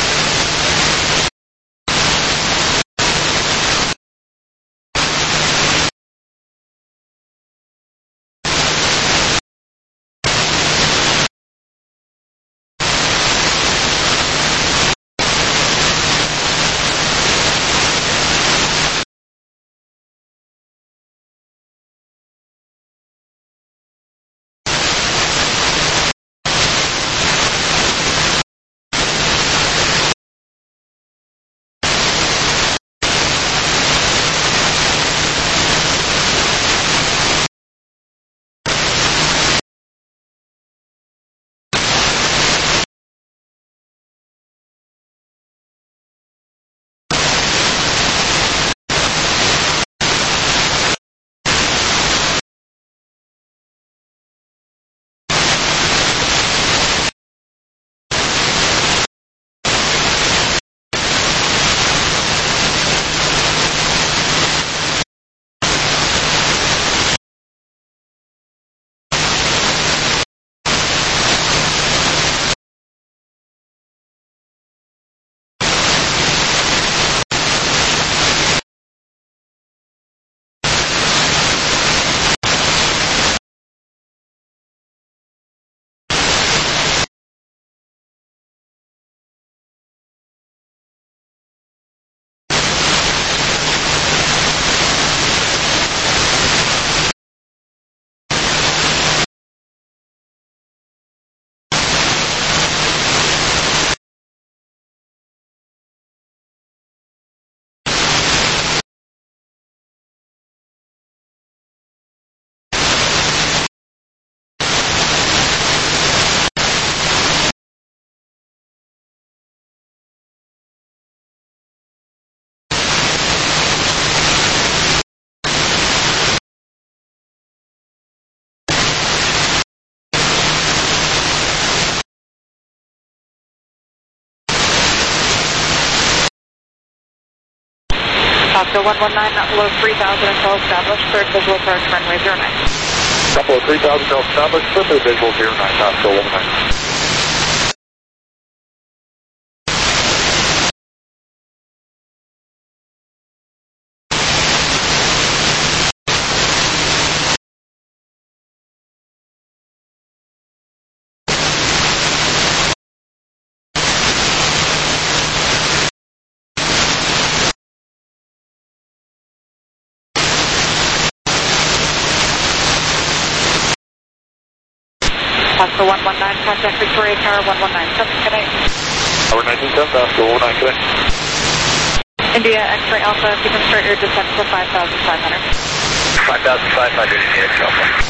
Pasco 119, not below 3000 until established, third visual approach, runway 09. Couple of 3000 until established, third visual 09, Pasco 119. Pasco 119, contact Victoria Tower 119, good night. Tower 1910, Pasco 119, good night. India X-ray Alpha, if you can start your descent to 5,500. 5,500, India X Alpha.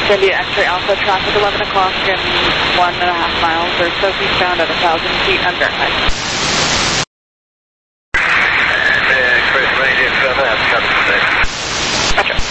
India X-ray Alpha, traffic 11 o'clock and 1.5 miles or so eastbound at 1,000 feet unverified. Chris, radio 7, that's coming. Gotcha.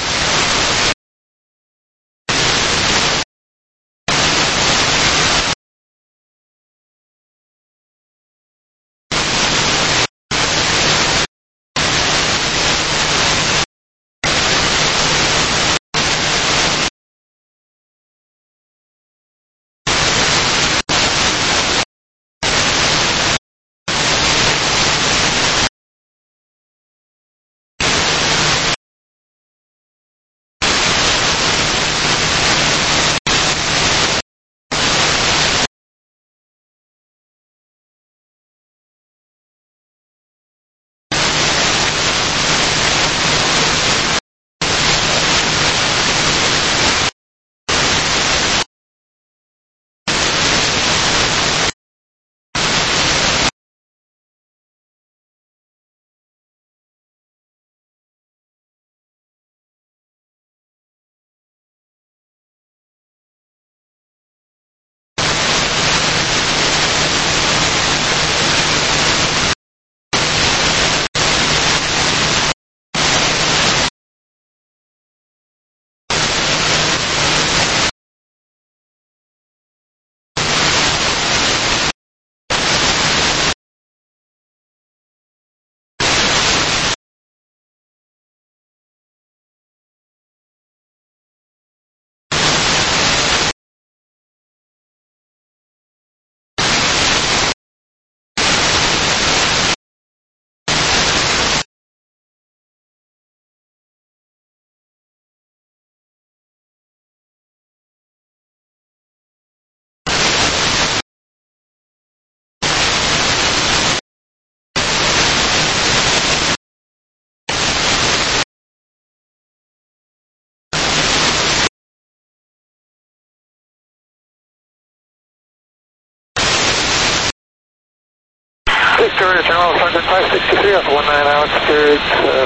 Victoria Terminal, Sergeant 563 off 19 altitude,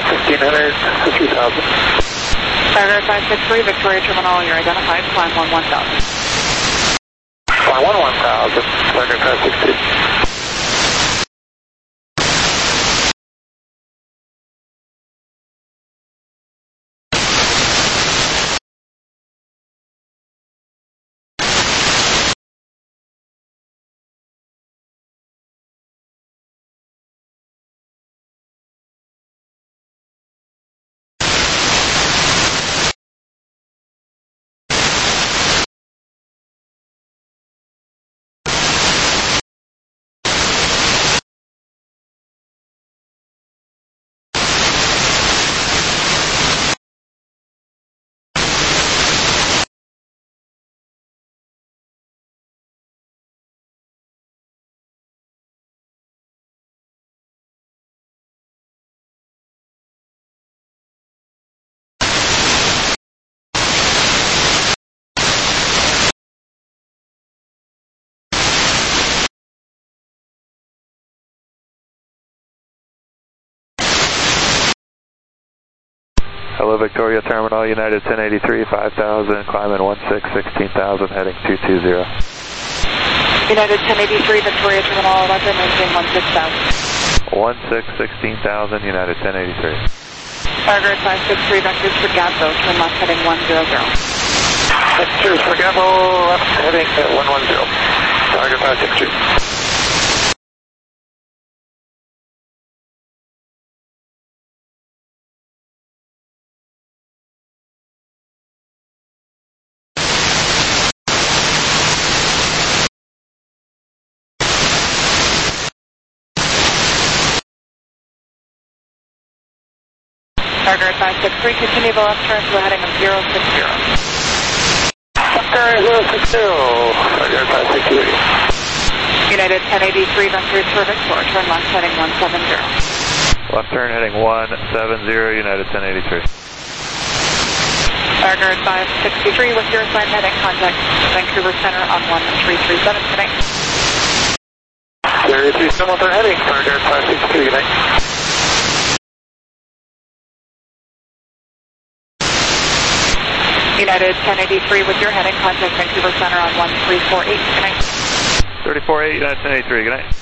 1500 to 3000. Sergeant 563, Victoria Terminal, you're identified, climb 11,000. Climb 11,000, Sergeant 563. Hello, Victoria Terminal, United 1083, 5000, climbing 16, 16,000, heading 220. United 1083, Victoria Terminal, Roger, maintain 16,000. 16, 16,000, United 1083. Target 563, vectors for Gabbo, turn left heading 100. Vectors for Gabbo, left heading 110. Target 563. Target 563, continue the left turn to a heading of 060. Target 060, Target 563. United 1083, vectors for Victoria, turn left heading 170. Left turn heading 170, United 1083. Target 563, with your assigned heading, contact Vancouver Center on 1337 today. 337 with our heading, Target 563, good night. United 1083 with your heading, contact Vancouver Center on 1348. Good night. 34-8, United 1083, good night.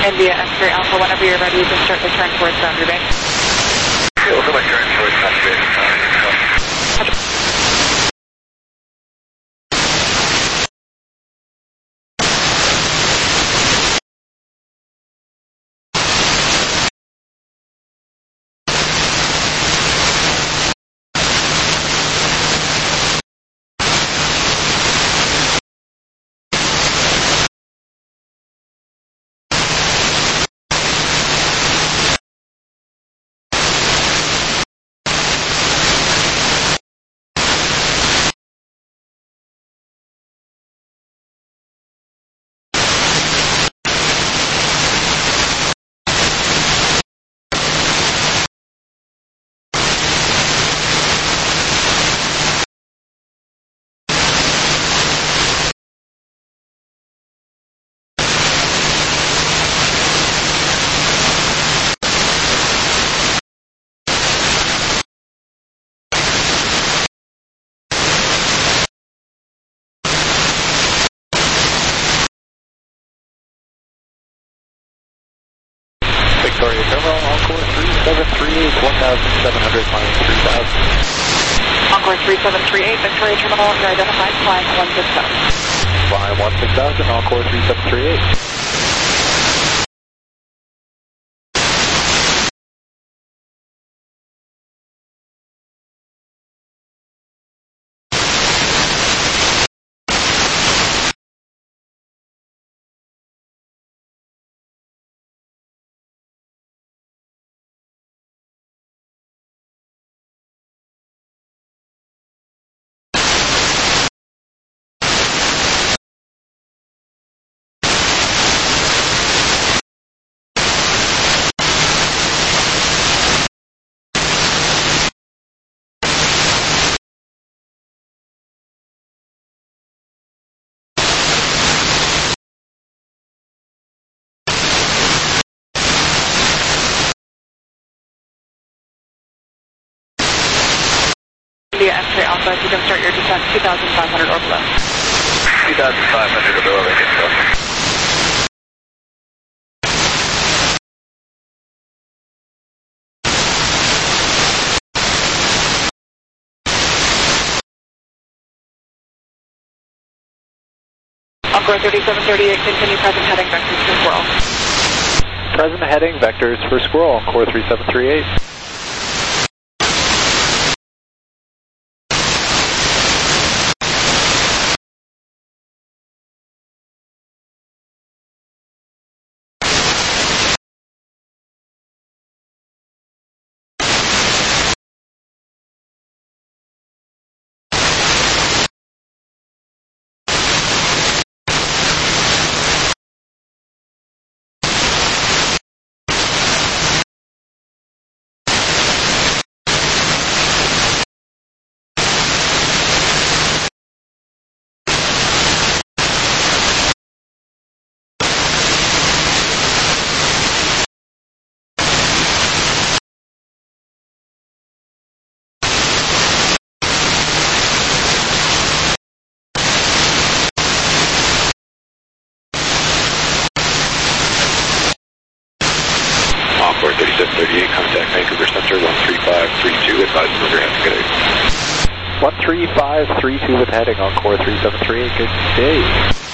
India X-ray Alpha, whenever you're ready, you can start the turn towards Boundary Bay. Okay, we'll go my turn towards Boundary Bay. Victoria Terminal, Encore 3738, 1,700 minus 3,000. Encore 3738, Victoria Terminal, you're identified, flying 16000. Flying 16000, Encore 3738. India X-ray Alpha, you can start your descent 2,500 or below. 2,500 or below, I guess so. Encore 3738, continue present heading vectors for Squirrel. Present heading, vectors for Squirrel, Encore 3738. Encore 3738, contact Vancouver Center 13532, advise over heading. Good day. 13532 with heading, Encore 3738, good day.